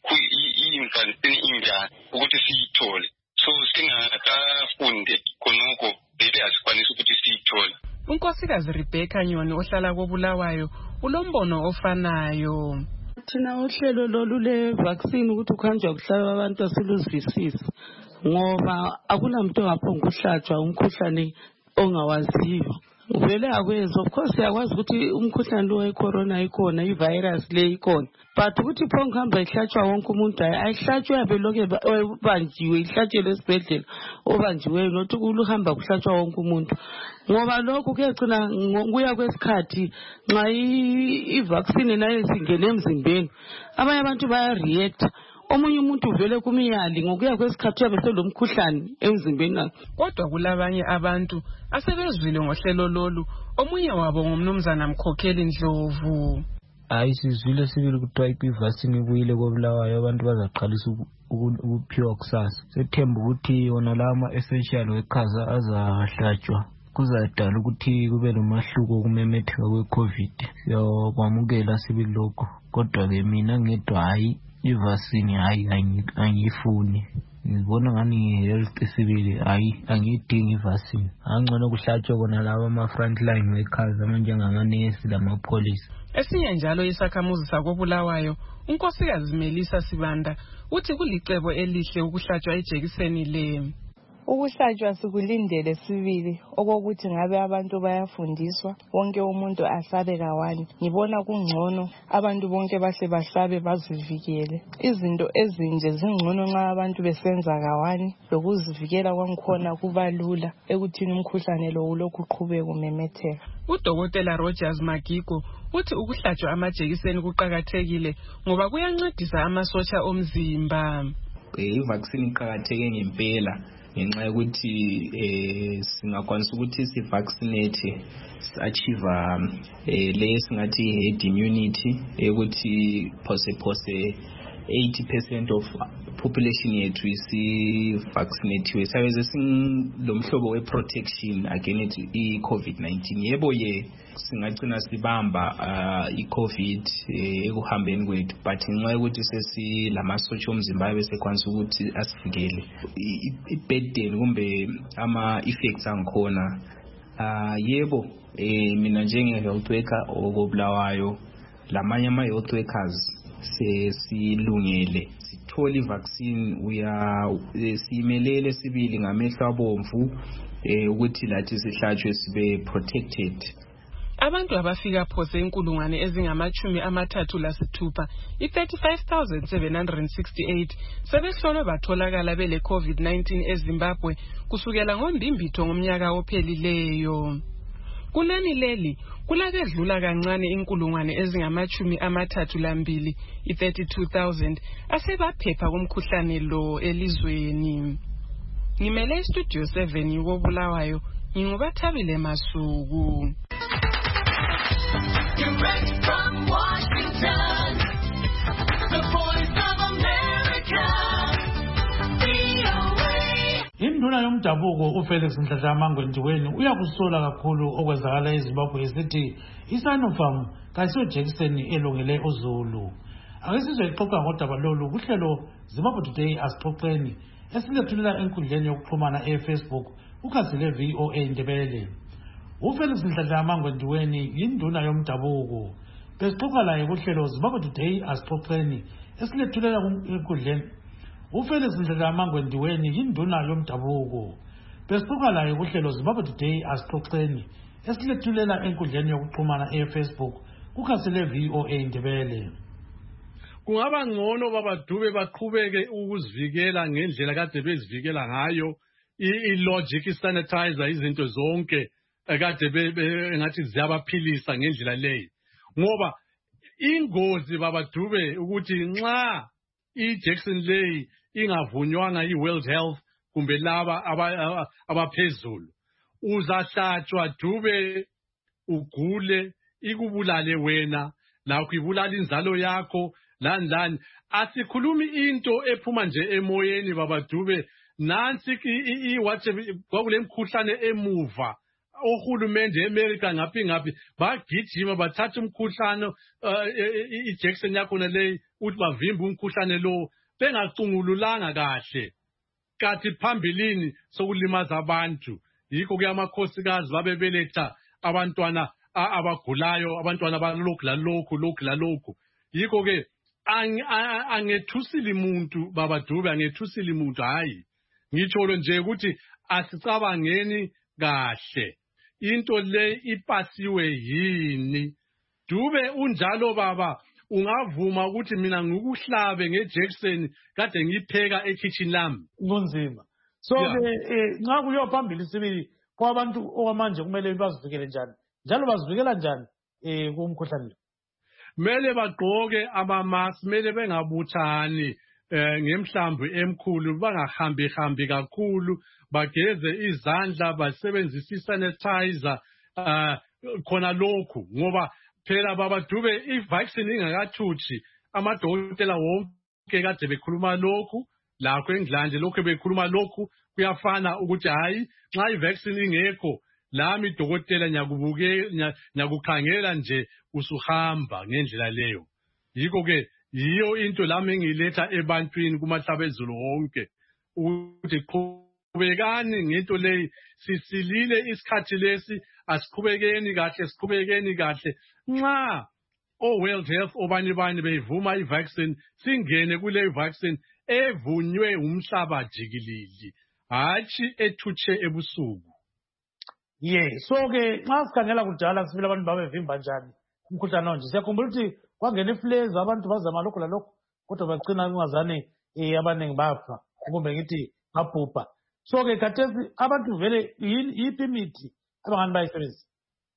iyimvaccine injani ukuthi siyithole, so singakafunde khonoko bebe asikwanisa ukuthi siyithole. Unkosikazi Rebecca Nyoni ohlala kobulawayo ulombono ofanayo. Thina uhlelo lolu le vaccine ukuthi ukhanjwa kuhlaba abantu asiluzwisisi ngoba akunamuntu ongaphonga ukuhlatshwa umkhuhlane ongawaziyo. Vele akwenza, of course yakwazi ukuthi umkhuhlane lo wecorona ikhona, ivirus le ikhona, but ukuthi phonga hamba ihlatshwa wonke umuntu ayihlatshwe abeloke banjiwe ihlatshelwe esibhedlela obanjiweyo nothi kuluhamba kuhlatshwa wonke umuntu, ngoba lokhu kuyagcina kuya kwesikhathi nxa i-vaccine nayo singene emzimbeni abanye abantu baya-react. Omunye umuntu uvele kumiyali ngokuya kwesikhathi yabe selomkhuhlane emzimbeni. Kodwa kulabanye abantu asebezwile ngohlelo lolu, omunye wabo ngumnumzana Mkhokheli Ndlovu. Hayi sizwile sibili kuthiwa i-vaccine ibuyile kobulawayo abantu bazaqalisa ukuphiwa kusasa. Sethemba ukuthi wona lawa ama-essential workers azahlatshwa kuzadala ukuthi kube nomahluko kumemetheka kwe-COVID. Siyakwamukela sibili lokho, kodwa-ke mina ngedwa hayi i-vaccine hayi angiyifuni. Ngibona ngani health sibili hayi angiyidingi i-vaccine. Angcono kuhlatshwe bona laba ama-frontline workers abanjengamanesi lamapholisa. Esinye njalo isakhamuzi sakobulawayo unkosikazi Melisa Sibanda uthi kulicebo elihle ukuhlatshwa ijekiseni le. Ukuhlatshwa sikulindele sibili okokuthi ngabe abantu bayafundiswa wonke umuntu ahlabe kawani. Ngibona kungcono abantu bonke bahle bahlabe bazivikele. Izinto ezinje zingcono nxa abantu besenza kawani, lokuzivikela kwangikhona kubalula ekuthini umkhuhlane lo ulokhu uqhubeka kumemetheka. Udokotela Rogers Magigo uthi ukuhlatshwa amajekiseni kuqakathekile ngoba kuyancedisa amasotsha omzimba. I-vaccine iqakatheke ngempela ngenxa yokuthi eh singakwanisa ukuthi si vaccinate achieve eh le singathi herd immunity ukuthi phose phose eighty percent of population yethu isi vaccinated. Sabe singilomhlobo we protection against i COVID nineteen. Yebo ye singagcina sibamba i COVID ekuhambeni kwethu, but ngenxa yokuthi sesi lamasotsha omzimba bese kwanisa ukuthi asivikele ibedeni kumbe ama effects angikhona. Ah yebo eh mina njenge health worker okobulawayo lamanye ama-health workers sesilungele sithole i-vaccine uya siyimelele sibili ngamehlo abomvu eh ukuthi lathi sihlatshwe sibe protected. Abantu abafika phose inkulungwane ezingamachumi amathathu lasithupha i-thirty-five thousand seven hundred sixty-eight sebehlolwe batholakala bele COVID nineteen eZimbabwe kusukela ngoMbimbitho ngomnyaka ophelileyo. Kunani leli kulake dlula kancane inkulungwane ezingamachumi amathathu lambili i-thirty-two thousand asebaphepha kumkhuhlane lo elizweni. Ngimele Studio seven yokobulawayo ngingubathabile Masuku. Direct from Washington, the Voice of America, V O A. Induna yomdabuko uFelix Mhlatshama Ndiweni uyakusola kakhulu okwenzakala eZimbabwe esithi iSinopharm kayisiyo jekiseni elungele uZulu. Ake sizoxoxa ngodaba lolu kuhlelo Zimbabwe Today asixoxeni esilethulela enkundleni yokuxhumana eFacebook ukhasile V O A Ndebele. uFelix Mhlatshama Ndiweni induna yomdabuko besixoxa laye kuhlelo Zimbabwe Today asixoxeni esilethulela enkundleni. uFelix Mhlatshama Ndiweni induna yomdabuko besixoxa laye kuhlelo Zimbabwe Today asixoxeni esilethulela enkundleni yokuxhumana eFacebook kukhasile V O A Ndebele. Kungaba ngcono babadube baqhubeke ukuzivikela ngendlela kade bezivikela ngayo i-logic sanitizer izinto zonke kade ngathi ziyabaphilisa ngendlela leyo ngoba ingozi babadube ukuthi nxa i-Jackson Lay ingavunywanga i-World Health kumbe laba abaphezulu uzahlatshwa dube ugule ikubulale wena lakho ibulala inzalo yakho lani lani. Asikhulumi into ephuma nje emoyeni babadube nansi iwathe kwakule mkhuhlane emuva ohulumende eAmerica ngaphi ngaphi bagijima bathatha umkhuhlane iJackson yakho le uthi bavimba umkhuhlane lo bengacungululanga kahle kathi phambilini sokulimaza abantu. Yikho ke amakhosikazi babebeletha abantwana abagulayo abantwana balokhu lalokhu lokhu lalokhu. Yikho ke angethusile umuntu babadube angethusile umuntu hayi ngitsholo nje ukuthi asicabangeni kahle into le ipasiwe yini dube unjalo baba ungavuma ukuthi mina ngikuhlabe ngeJackson kade ngipheka ekitchen lami kunzima. So ke nxa kuyo phambili sibili kwabantu okwamanje kumele bazivikele njani njalo bazivikela njani eh kumkhuhlane. Mele bagqoke ama-mask mele bengabuthani eh ngemhlambi emkhulu bangahambi hambi kakhulu bageze izandla basebenzisa isanitizer uh, khona lokhu ngoba phela babadube i-vaccine ingakathuthi amadokotela wonke kade bekhuluma lokhu lakho engilanje lokho bekhuluma lokhu kuyafana ukuthi hayi nxa i-vaccine ingekho lami dokotela nyakubuke nyakukhangela nje usuhamba ngendlela leyo. Yikho ke yiyo into lami engiletha ebantwini kumahlabezulu wonke ukuthi qhubekani ngento leyi sisilile isikhathi lesi asiqhubekeni kahle siqhubekeni kahle nxa o World Health obani bani beyivuma i-vaccine singene kule vaccine evunywe umhlaba jikelele hatshi ethutshe ebusuku. Yeah, so ke nxa sikhangela kudala sifile abantu babevimba njani umkhuhlane onje siyakhumbula ukuthi kwangena ifleza abantu bazama lokho lalokho kodwa bagcina kungazane eh abaningi bafa kumbe ngithi babhubha. So ke khathesi abantu vele yiphi imithi abangani bayisebenzisa?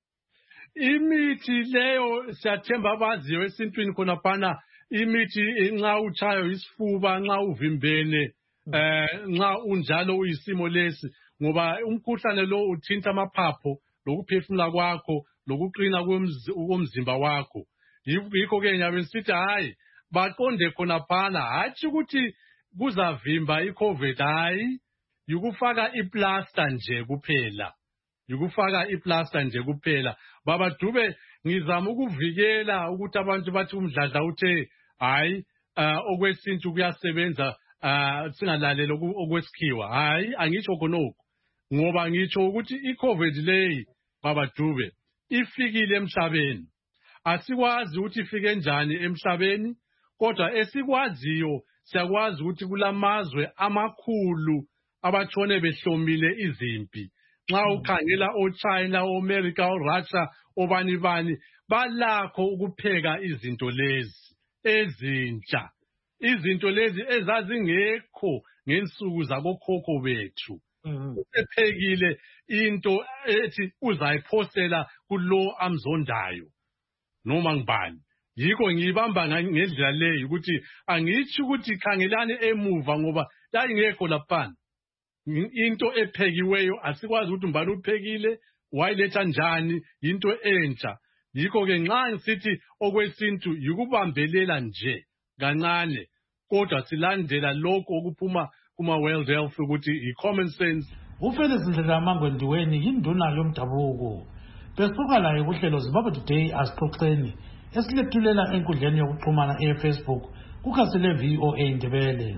Imithi leyo siyathemba abaziyo esintwini khona phana imithi nxa uchayo isifuba nxa uvimbene eh nxa unjalo uyisimo lesi ngoba umkhuhlane lo uthinta amaphapho lokuphefumula kwakho lokuqina komzimba wakho. Yikho ke nyabe sithi hayi baqonde khona phana hathi ukuthi kuzavimba iCovid hayi yikufaka iplaster nje kuphela yikufaka iplaster nje kuphela. Baba Dube ngizama ukuvikela ukuthi abantu bathi umdladla uthe hayi okwesintu kuyasebenza singalaleli okwesikhiwa hayi angisho khonoko ngoba ngitsho ukuthi iCovid leyi Baba Dube ifikile emhlabeni asikwazi ukuthi ifike njani emhlabeni, kodwa esikwaziyo siyakwazi ukuthi kulamazwe amakhulu abatshone behlomile izimpi. Nxa ukhangela oChina, oAmerica, oRussia, obani bani balakho ukupheka izinto lezi ezintsha. Izinto lezi ezazingekho ngensuku zabokhokho bethu. Ephekile into ethi uzayiphosela kulo amzondayo noma ngibani. Yikho ngibamba ngendlela leyo ukuthi angithi ukuthi khangelani emuva ngoba yayingekho lapha. Into ephekiweyo asikwazi ukuthi mbani uphekile, wayiletha njani, into entsha. Yikho ke nxa ngisithi okwesintu yikubambelela nje kancane, kodwa silandela lokho okuphuma kuma World Health ukuthi i-common sense. uFelix Ndlela Mangwendiweni yinduna yomdabuko. Besuka laye kuhlelo Zimbabwe Today asixoxeni esilethulela enkundleni yokuxhumana e-Facebook kukhasile V O A Ndebele.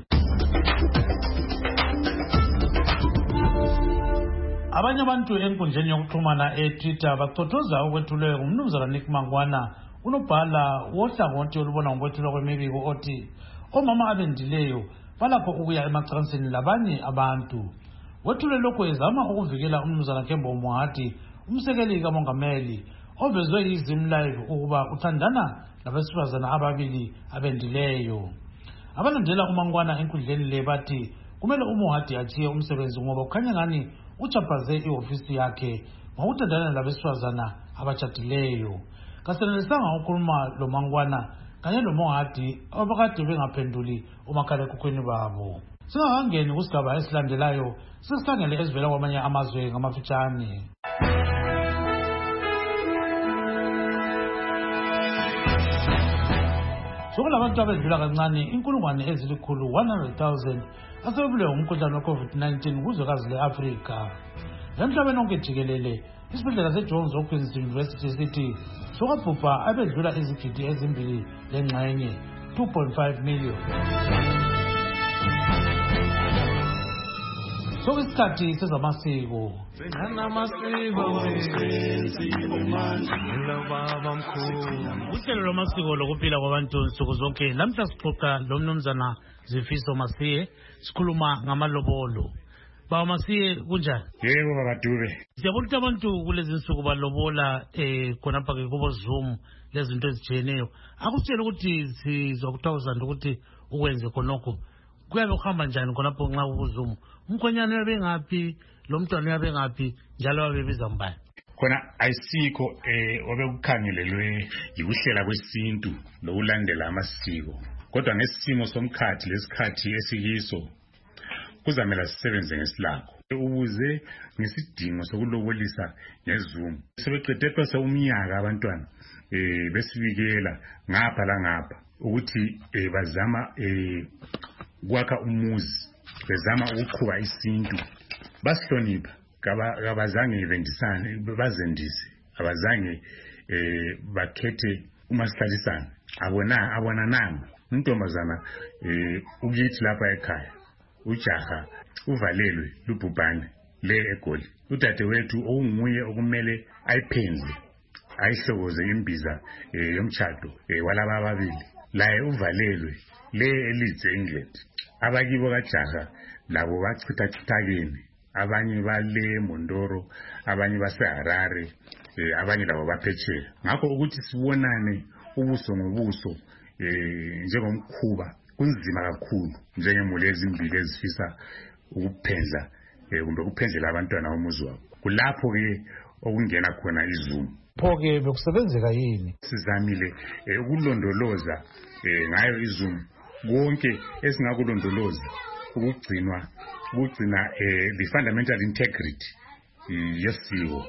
Abanye abantu enkundleni yokuxhumana e-Twitter bacothoza ukwethulwe ngumnumzana Nick Mangwana, unobhala wohlangothi olubona ngokwethulwa kwemibiko othi omama abendileyo balapho ukuya emacansini labanye abantu. Wethule lokho ezama ukuvikela umnumzana Kembo Mohati, umsekeli kamongameli, ovezwe yiZim Live ukuba uthandana labesifazana ababili abendileyo. Abalandela uMangwana enkundleni le bathi kumele uMohati achiye umsebenzi ngoba kukhanya ngani uchapaze iofisi yakhe ngokuthandana labesifazana abatshadileyo. Kasenelisanga ukukhuluma lo Mangwana kanye lo Mohati abakade bengaphenduli umakhalekhukhwini babo. Singakangeni kusigaba esilandelayo sesikhangele esivela kwamanye amazwe ngamafitshane. Sokulabantu abedlula kancane inkulungwane ezilikhulu one hundred thousand asebebulewe ngumkhuhlane we-COVID nineteen kuzwekazi le-Afrika. Emhlabeni onke jikelele isibhedlela seJohns Hopkins University sithi sokabhubha abedlula izigidi ezimbili lengxenye two point five million. Sokusikhathi sezamasiko. Uhlelo lwamasiko lokuphila kwabantu nsuku zonke. Lamhla sixoxa lomnumzana Zifiso Masiye sikhuluma ngamalobolo. Baba Masiye kunjani? Yebo baba Dube. Siyabona ukuthi abantu kulezi nsuku balobola eh khonapha ke kubo Zoom lezinto ezijiyeneyo. Akusitshela ukuthi sizwa kuthawuzana ukuthi ukwenze khonokho. Kuyabe kuhamba njani khonapho nxa kubo Zoom? Umkhonyane yabe ngaphi, lo mntwana yabe ngaphi, njalo wabebiza mbani? Khona ayisikho eh obekukhangelelwe yikuhlela kwesintu lokulandela amasiko. Kodwa ngesimo somkhathi lesikhathi esikiso kuzamela sisebenze ngesilakho ukuze ngesidingo sokulobolisa ngeZoom. Sebeqedetwa sewumnyaka abantwana eh besibikela ngapha la ngapha ukuthi eh bazama eh kwakha umuzi, bezama ukuqhuba isintu. Basihlonipha kabazange bendisane bazendise, abazange eh bakhethe umasihlisana. Abona abona nami untombazana eh ukithi lapha ekhaya ujaha uvalelwe lubhubhane le eGoli. Udade wethu okunguye okumele ayiphendle ayihlokoze imbiza eh yomtchado eh walaba ababili laye uvalelwe le elidze England. Abakibo kajaha labo bachitha chithakeni, abanye bale Mondoro, abanye baseHarare, eh abanye labo baphetsheya. Ngakho ukuthi sibonane ubuso ngobuso eh njengomkhuba kunzima kakhulu njengemuli ezimbili ezifisa ukuphendla eh kumbe ukuphendlela abantwana bomuzi wabo. Kulapho ke okungena khona iZoom. Pho ke bekusebenzeka yini? Sizamile ukulondoloza eh ngayo iZoom konke esingakulondoloza ukugcinwa ukugcina eh the fundamental integrity yesiko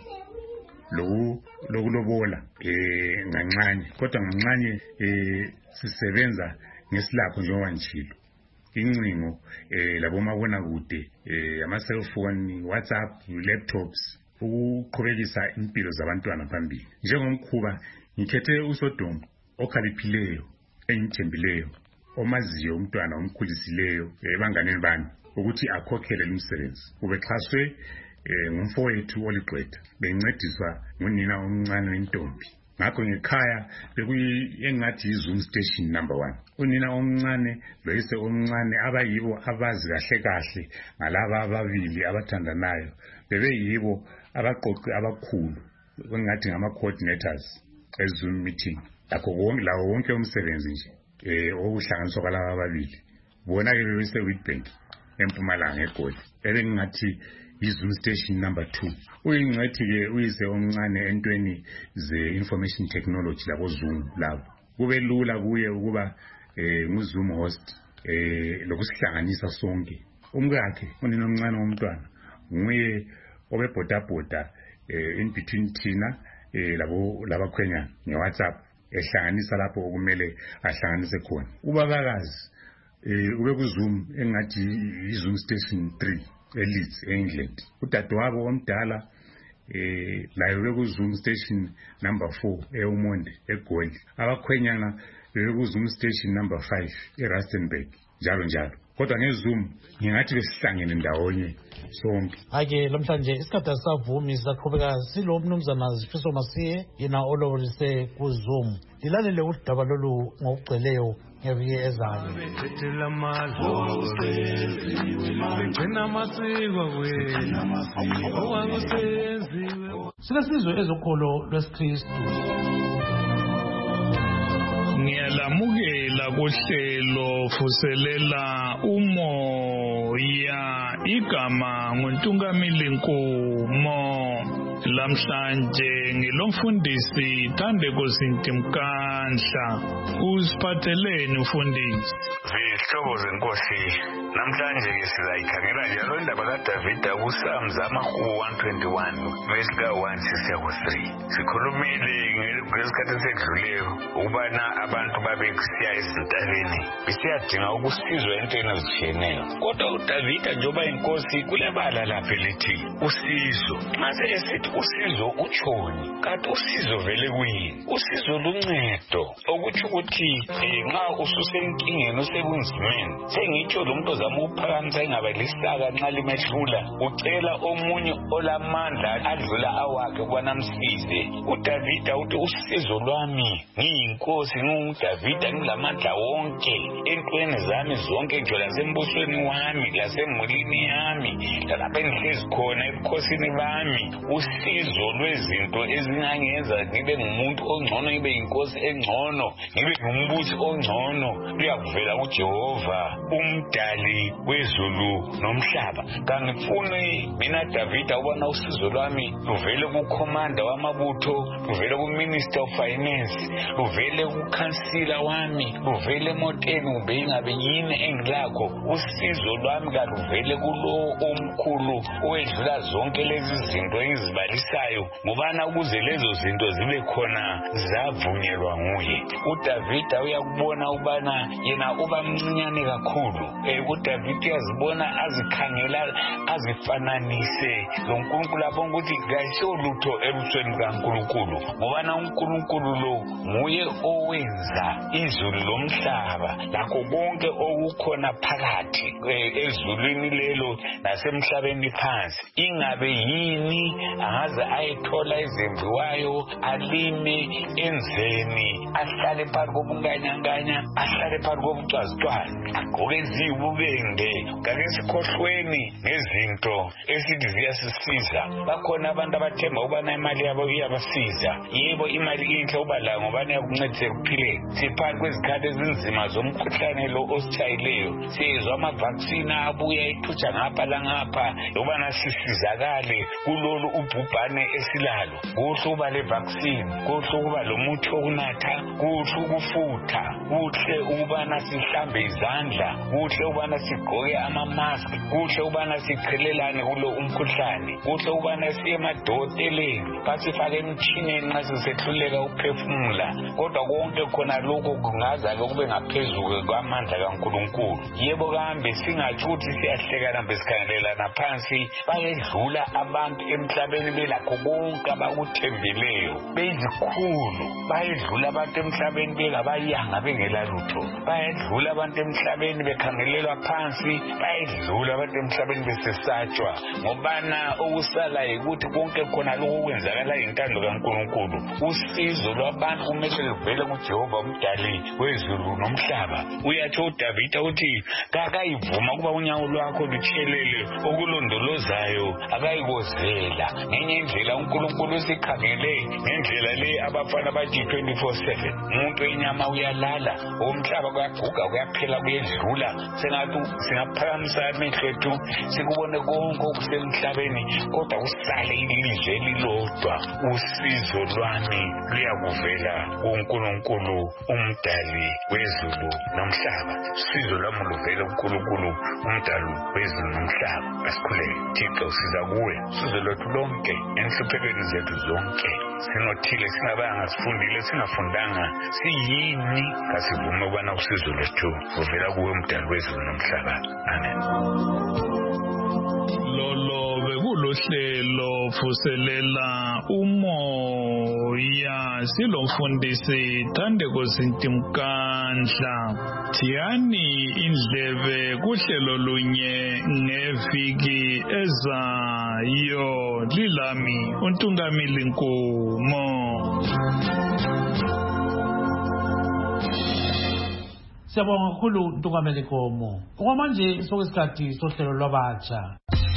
lo lokulobola eh ngancane, kodwa ngancane eh sisebenza ngesilapho njengoba njilo. Incingo eh labomabona kude eh ama cellphone, WhatsApp, laptops ukuqhubekisa impilo zabantwana phambili. Njengomkhuba ngikhethe uSodom okhaliphileyo engithembileyo omaziyo umntwana omkhulisileyo ebanganeni bami ukuthi akhokhele lumsebenzi. Ubexhaswe ngumfowethu oligqwetha bencediswa ngunina omncane wentombi. ngakho ngekhaya bekuyi engathi iZoom station number one. Unina omncane loyise omncane abayibo abazi kahle kahle ngalaba ababili abathandanayo bebeyibo abaqoqi abakhulu bengathi ngama coordinators eZoom meeting. Lakho konke lawo wonke umsebenzi nje eh okuhlanganiswa kwalaba ababili. Bona ke bebese Witbank eMpumalanga eGoli. Ebengathi iZoom station number two. Uyingcwethi ke uyise omncane entweni ze information technology labo Zoom labo. Kube lula kuye ukuba eh nguZoom host eh lokusihlanganisa sonke. Umkakhe unina omncane womntwana nguye obebhodabhoda eh in between thina eh labo labakhwenyana ngeWhatsApp ehlanganisa lapho okumele ahlanganise khona. Ubabakazi eh ube ku Zoom engathi iZoom station three eLeeds eEngland. Udadewabo omdala eh laye ube ku Zoom station number four eUmonde eGoli. Abakhwenyana bebe ku Zoom station number five eRustenburg njalo njalo. Kodwa ngeZoom ngingathi besihlangene ndawonye sonke. Ake lamhlanje isikhathi asavumi saqhubeka silo mnumzana Sifiso Masiye yena olobolise ku Zoom. Lilalele udaba lolu ngokugcweleyo ngeviki ezayo. Silesizwe ezokholo lwesiKristu. Ngiyalamukela kuhlelo fuselela umoya igama nguNtungamili Nkumo. Lamhlanje ngilomfundisi Thandeko Sintimkandla. Usiphatheleni mfundisi? Zihlobo zenkosi, namhlanje ke sizayikhangela njalo indaba kaDavida kuPsalms one twenty-one verse one siya ku three. Sikhulumile ngesikhathi esedluleyo ukubana abantu babekusiya ezintabeni besiyadinga ukusizwa entweni ezitshiyeneyo. Kodwa uDavida njengoba inkosi kulebala lapha elithi usizo. Mase esithi usizo utshoni, kanti usizo vele kuyini? Usizo luncedo, okuthi ukuthi nxa ususenkingeni usebunzimeni sengitsho lo muntu ozama ukuphakamisa ingaba lisaka nxa limehlula ucela omunye olamandla adlula awakhe kwanamsize. uDavida uthi usizo lwami ngiyinkosi nguDavida ngilamandla wonke entweni zami zonke nje lasembusweni wami lasemulini yami lalapha engihlezi khona ebukhosini bami. Usizo lwezinto ezingangenza ngibe ngumuntu ongcono, ngibe yinkosi engcono, ngibe ngumbusi ongcono luyakuvela kuJehova umdali wezulu nomhlaba. Kangifuni mina Davida ubona usizo lwami luvele kukhomanda wamabutho, luvele kuminister of finance, luvele kukhansila wami, luvele emoteni kumbe ingabe yini engilakho. Usizo lwami kaluvele kulo omkhulu owedlula zonke lezi zinto ezibalisayo, ngobana ukuze lezo zinto zibe khona zavunyelwa nguye. uDavida uyakubona ubana yena uba mncinyane kakhulu. Eh uDavida yazibona azikhangela azifananise loNkulunkulu lapho ukuthi kayisiyo lutho ebusweni kaNkulunkulu, ngobana uNkulunkulu lo nguye owenza izulu lomhlaba lakho konke okukhona phakathi ezulwini lelo nasemhlabeni phansi. Ingabe yini angaze ayithola izembiwayo, alime enzeni, ahlale phakathi kobunganyanganya, ahlale phakathi kobucwazicwazi, agqoke ezibubende. Kake sikhohlweni ngezinto esithi ziyasisiza. Bakhona abantu abathemba ukubana imali yabo iyabasiza. Yebo imali inhle ubala ngoba iyakuncedisa ekuphileni. Siphakathi kwezikhathi ezinzima zomkhuhlane lo ositshayileyo, siyezwa ama-vaccine abuya ethutsha ngapha langapha ukubana sisizakale kulolu ubhubhane esilalo. Kuhle uba le vaccine, kuhle ukuba lo muthi wokunatha, kuhle ukufutha, kuhle ukubana sihlambe izandla, kuhle ukubana sigqoke ama-mask, kuhle ukubana siqhelelane kulo umkhuhlane, kuhle ukubana siye emadokoteleni basifake emtshineni nxa sisehluleka ukuphefumula. Kodwa konke khona lokho kungaza-ke kube ngaphezulu kwamandla kaNkulunkulu. Yebo kambe singatsho ukuthi siyahleka nambe sikhangelelana phansi, bayedlula abantu emhlabeni belakho konke abakuthembeleyo, beyizikhulu. Bayedlula abantu emhlabeni bengabayanga bengela lutho. Bayedlula abantu emhlabeni bekhangelelwa phansi, bayedlula abantu emhlabeni besesatshwa. Ngobana okusala yikuthi konke khona lokho kwenzakala intando kaNkulunkulu. Usizo lwabantu kumele luvele kuJehova umdali wezulu nomhlaba. Uyatsho uDavida uthi kakayivuma kuba unyawo lwakho lutshelele okulondolozayo akayikozela. Ngenye indlela uNkulunkulu usikhangele ngendlela le abafana bathi twenty-four seven. Umuntu enyama uyalala, umhlaba kuyaguga kuyaphela kuyedlula. Sengathi singaphakamisa amehlo ethu sikubone konke okusemhlabeni, kodwa usale ilizwe elilodwa. Usizo lwami luyakuvela kuNkulunkulu umdali wezulu nomhlaba. Usizo lwami luvela kuNkulunkulu umdali wezulu nomhlaba. Asikhuleke Thixo, siza kuwe usizo lwethu lonke enhluphekweni zethu zonke. Sinothile singabanga sifundile singafundanga siyini, kasivume ukubana usizo lwethu luvela kuwe umdali wezulu nomhlaba. Amen. Lolo bekulohlelo vuselela umoya silomfundisi Thandeko Zintimkandla. Thiyani indlebe kuhlelo lunye ngeviki ezayo. Lilami uNtungamili Nkomo. Siyabonga kakhulu Ntungameli Nkomo. Okwamanje sokusikhathi sohlelo lwabatsha.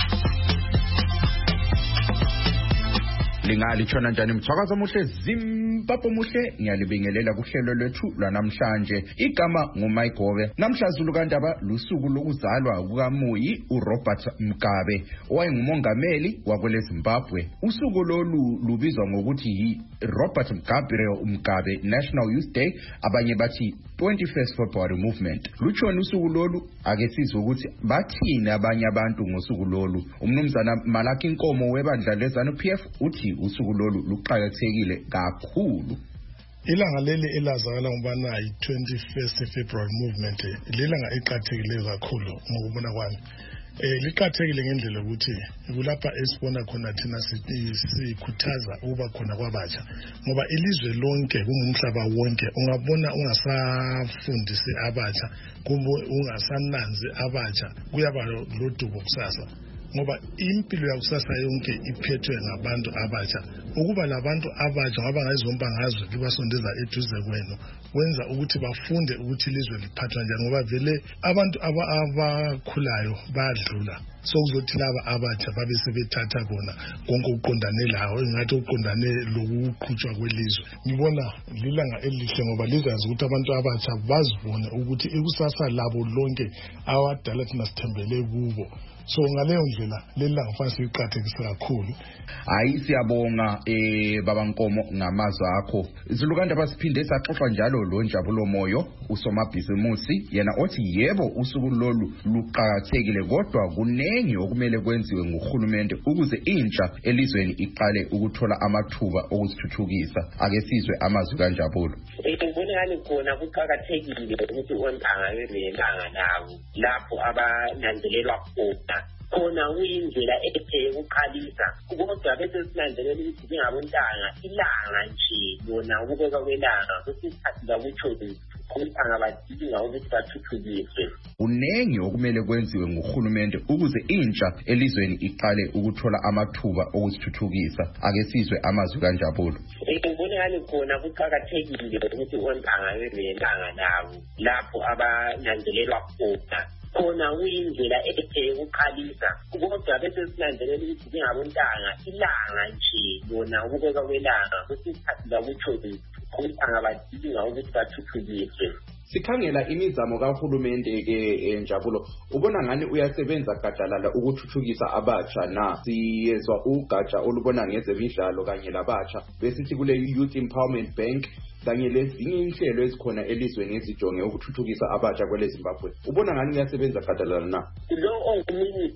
Lingalitshona njani mthakazo muhle Zimbabwe muhle, ngiyalibingelela kuhlelo lwethu lwanamhlanje. Igama nguMayigobe. Namhlazulu kandaba lusuku lokuzalwa kukaMuyi uRobert Mugabe, owayengumongameli wakwele Zimbabwe. Usuku lolu lubizwa ngokuthi yi Robert Mugabe Mugabe National Youth Day, abanye bathi twenty-first February Movement. Lutshona usuku lolu, ake sizwe ukuthi bathini abanye abantu ngosuku lolu. Umnumzana Malaki Nkomo webandla leZANU-P F uthi usuku lolu luqhakathekile kakhulu. Ilanga leli elazakala ngubana yi twenty-first February Movement lilanga eqhathekile kakhulu ngokubona kwami. Eh liqhathekile ngendlela ukuthi kulapha esibona khona thina sikhuthaza ukuba khona kwabatsha, ngoba ilizwe lonke kungumhlaba wonke ungabona ungasafundisi abatsha kumbe ungasananzi abatsha kuyaba lodubo kusasa, ngoba impilo yakusasa yonke iphethwe ngabantu abatsha. Ukuba labantu abatsha ngaba ngayizomba ngazo libasondeza eduze kwenu wenza ukuthi bafunde ukuthi ilizwe liphathwa njani, ngoba vele abantu abakhulayo badlula. So uzothi laba abatsha babe sebethatha kona konke uqondane lawo, engathi uqondane lokuqhutshwa kwelizwe. Ngibona lilanga elihle ngoba lizazi ukuthi abantu abatsha bazibone ukuthi ikusasa labo lonke awadala thina sithembele kubo. So ngaleyo ndlela lelanga mfana siqhathekisa kakhulu. Hayi siyabonga eh baba Nkomo ngamazwi akho. Izilukanda basiphinde saxoxa njalo lo Njabulo Moyo usomabhizimusi, yena othi yebo usuku lolu luqhakathekile kodwa kunengi okumele kwenziwe nguhulumende ukuze intsha elizweni iqale ukuthola amathuba okuzithuthukisa. Ake sizwe amazwi kaNjabulo. Ngibonakala khona kuqhakathekile ukuthi ontanga lelanga lawo lapho abananzelelwa khona khona kuyindlela ethe ukuqalisa, kodwa bese sinanzelela ukuthi singabontanga ilanga nje lona ukubeka kwelanga kusisikhathi lakutsho ontanga badinga ukuthi bathuthukiswe. Kunengi okumele kwenziwe nguhulumende ukuze intsha elizweni iqale ukuthola amathuba okuzithuthukisa. Ake sizwe amazwi kaNjabulo. Ngibonakala khona kuqhakathekile ukuthi ontanga lelanga lawo lapho abananzelelwa khona khona kuyindlela ethe ukuqalisa, kodwa bese sinanzelela ukuthi singabontanga ilanga nje lona ukubeka kwelanga kusisikhathi lakutsho ontanga badinga ukuthi bathuthukiswe. Sikhangela imizamo kahulumende ke Njabulo, ubona ngani uyasebenza gadalala ukuthuthukisa abatsha na? Siyezwa ugatsha olubona ngezemidlalo kanye labatsha besithi kule Youth Empowerment Bank kanye lezinye inhlelo ezikhona elizweni ezijonge ukuthuthukisa abatsha kwele Zimbabwe. Ubona ngani uyasebenza gadalala na? Lo onguminister okhangela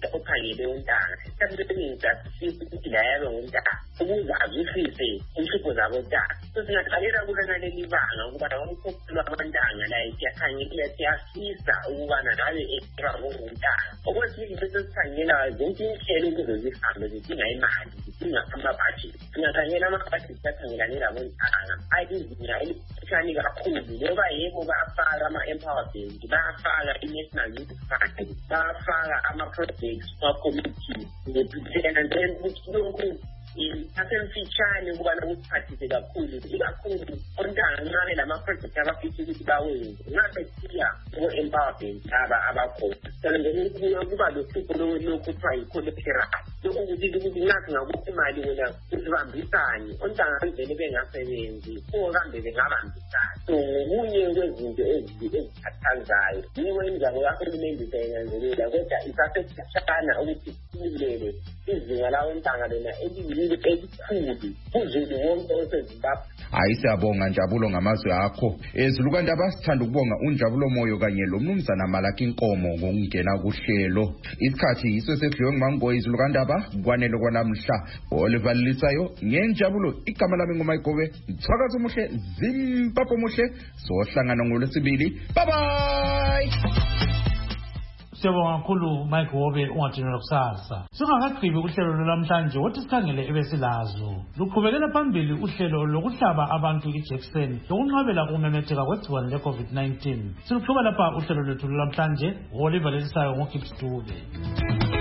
ukhangele untanga sisabeleni sasifisa ukuthi la yabe nguntanga ukuze azwisise inhlupho zabontanga so singaqalela kulenaleli banga ukuba umkhokhelwa abantanga la siyakhangela siyafisa ukubana ngabe ekura ngontanga okwesibili bese sikhangela zonke inhlelo ukuze zihambe zidinga imali zidinga amabhajethi singakhangela amabhajethi siyakhangelane labontanga ayizinga elikhani kakhulu ngoba yebo bafaka ama-empowerment bafaka i-national youth fund bafaka ama-projects ama-committees ngephithena then ukuthi lokhu asemfitshane ukubana kusiphathise kakhulu ikakhulu ontanga ncabe lama-project abafisa ukuthi bawenze ngabe siya ko-empowerment aba abakhona salengeni kuba lohlupho lokhu kuthiwa yi-collateral lokhu kuthi ukuthi ngathi ngakuthi imali wena usibambisane ontanga vele bengasebenzi ko kambe bengabambisani so ngokunye kwezinto ezikhathazayo yiwo imizamo kahulumende sayenanzelela kodwa isasesishana ukuthi silele izinga lawontanga lona eliyilo elikhulu kuzulu wonke osezimbabwe. Hayi siyabonga Njabulo ngamazwi akho. Ezulukandaba sithanda ukubonga uNjabulo Moyo kanye lo mnumzana Malaki Nkomo ngokungena kuhlelo. Isikhathi yiso sedliwe ngumango izulukandaba kwanele kwanamhla. Oliver Lisayo ngenjabulo igama lami nguMayigobe. Mthwakazi omuhle Zimbabwe omuhle sohlangana ngolwesibili. Bye bye. Siyabonga kakhulu Mike Wobe ungathina kusasa. Singakagqibi uhlelo lwamhlanje wothi sikhangele ebesilazo. Luqhubekela phambili uhlelo lokuhlaba abantu ijekiseni lokunqabela ukumemetheka kwegciwane le-COVID nineteen. Siluqhuba lapha uhlelo lwethu lwamhlanje. Oliver Lisayo ngoKipstube.